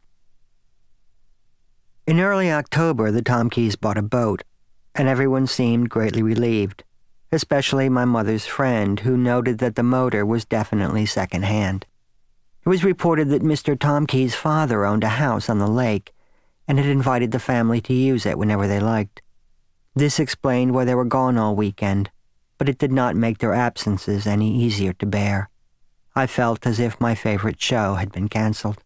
In early October, the Tom Keys bought a boat, and everyone seemed greatly relieved, especially my mother's friend, who noted that the motor was definitely second-hand. It was reported that Mister Tom Key's father owned a house on the lake and had invited the family to use it whenever they liked. This explained why they were gone all weekend, but it did not make their absences any easier to bear. I felt as if my favorite show had been canceled.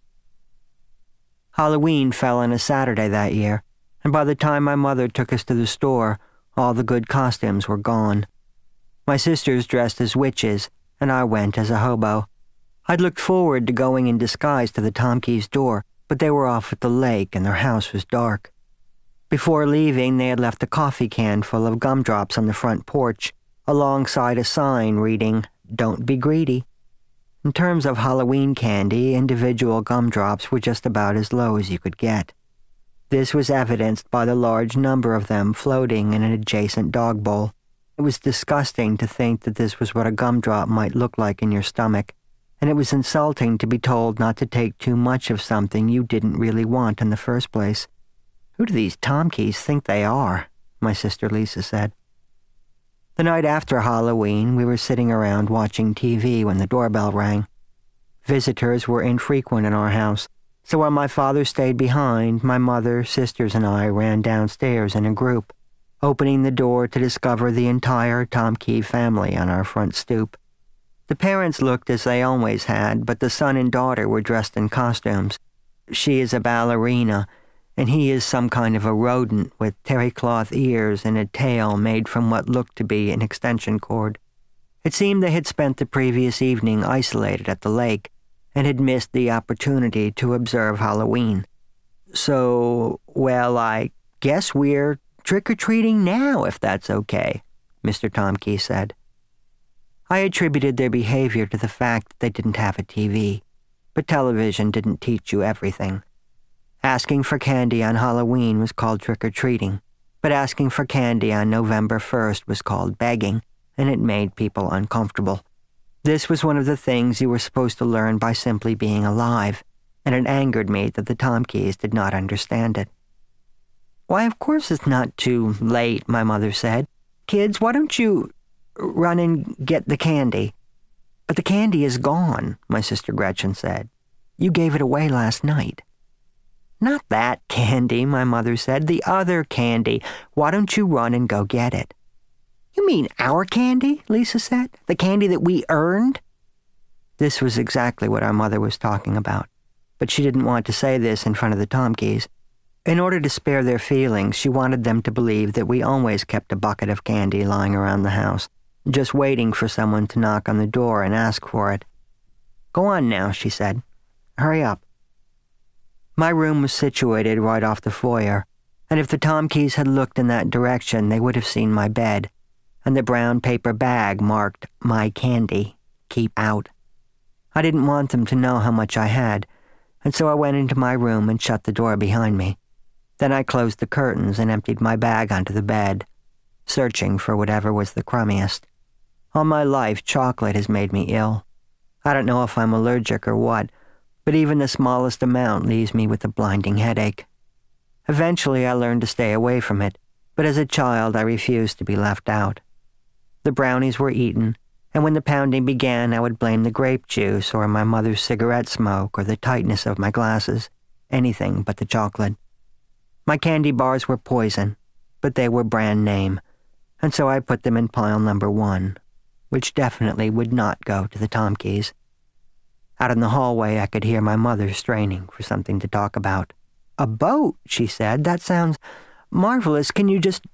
Halloween fell on a Saturday that year, and by the time my mother took us to the store, all the good costumes were gone. My sisters dressed as witches, and I went as a hobo. I'd looked forward to going in disguise to the Tom Keys' door, but they were off at the lake and their house was dark. Before leaving, they had left a coffee can full of gumdrops on the front porch, alongside a sign reading, "Don't be greedy." In terms of Halloween candy, individual gumdrops were just about as low as you could get. This was evidenced by the large number of them floating in an adjacent dog bowl. It was disgusting to think that this was what a gumdrop might look like in your stomach, and it was insulting to be told not to take too much of something you didn't really want in the first place. "Who do these Tom Keys think they are?" my sister Lisa said. The night after Halloween, we were sitting around watching T V when the doorbell rang. Visitors were infrequent in our house, so while my father stayed behind, my mother, sisters, and I ran downstairs in a group, opening the door to discover the entire Tom Key family on our front stoop. The parents looked as they always had, but the son and daughter were dressed in costumes. She is a ballerina, and he is some kind of a rodent with terry cloth ears and a tail made from what looked to be an extension cord. It seemed they had spent the previous evening isolated at the lake and had missed the opportunity to observe Halloween. "So, well, I guess we're trick-or-treating now, if that's okay," Mister Tom Key said. I attributed their behavior to the fact that they didn't have a T V, but television didn't teach you everything. Asking for candy on Halloween was called trick-or-treating, but asking for candy on November first was called begging, and it made people uncomfortable. This was one of the things you were supposed to learn by simply being alive, and it angered me that the Tom Keys did not understand it. "Why, of course it's not too late," my mother said. "Kids, why don't you run and get the candy?" "But the candy is gone," my sister Gretchen said. "You gave it away last night." "Not that candy," my mother said. "The other candy. Why don't you run and go get it?" "You mean our candy?" Lisa said. "The candy that we earned?" This was exactly what our mother was talking about, but she didn't want to say this in front of the Tom Keys. In order to spare their feelings, she wanted them to believe that we always kept a bucket of candy lying around the house, just waiting for someone to knock on the door and ask for it. "Go on now," she said. "Hurry up." My room was situated right off the foyer, And if the Tomkeys had looked in that direction, they would have seen my bed, and the brown paper bag marked "My Candy, Keep Out." I didn't want them to know how much I had, and so I went into my room and shut the door behind me. Then I closed the curtains and emptied my bag onto the bed, searching for whatever was the crummiest. All my life, chocolate has made me ill. I don't know if I'm allergic or what, but even the smallest amount leaves me with a blinding headache. Eventually, I learned to stay away from it, but as a child, I refused to be left out. The brownies were eaten, and when the pounding began, I would blame the grape juice or my mother's cigarette smoke or the tightness of my glasses, anything but the chocolate. My candy bars were poison, but they were brand name, and so I put them in pile number one, which definitely would not go to the Tomkeys. Out in the hallway, I could hear my mother straining for something to talk about. "A boat," she said. "That sounds marvelous. Can you just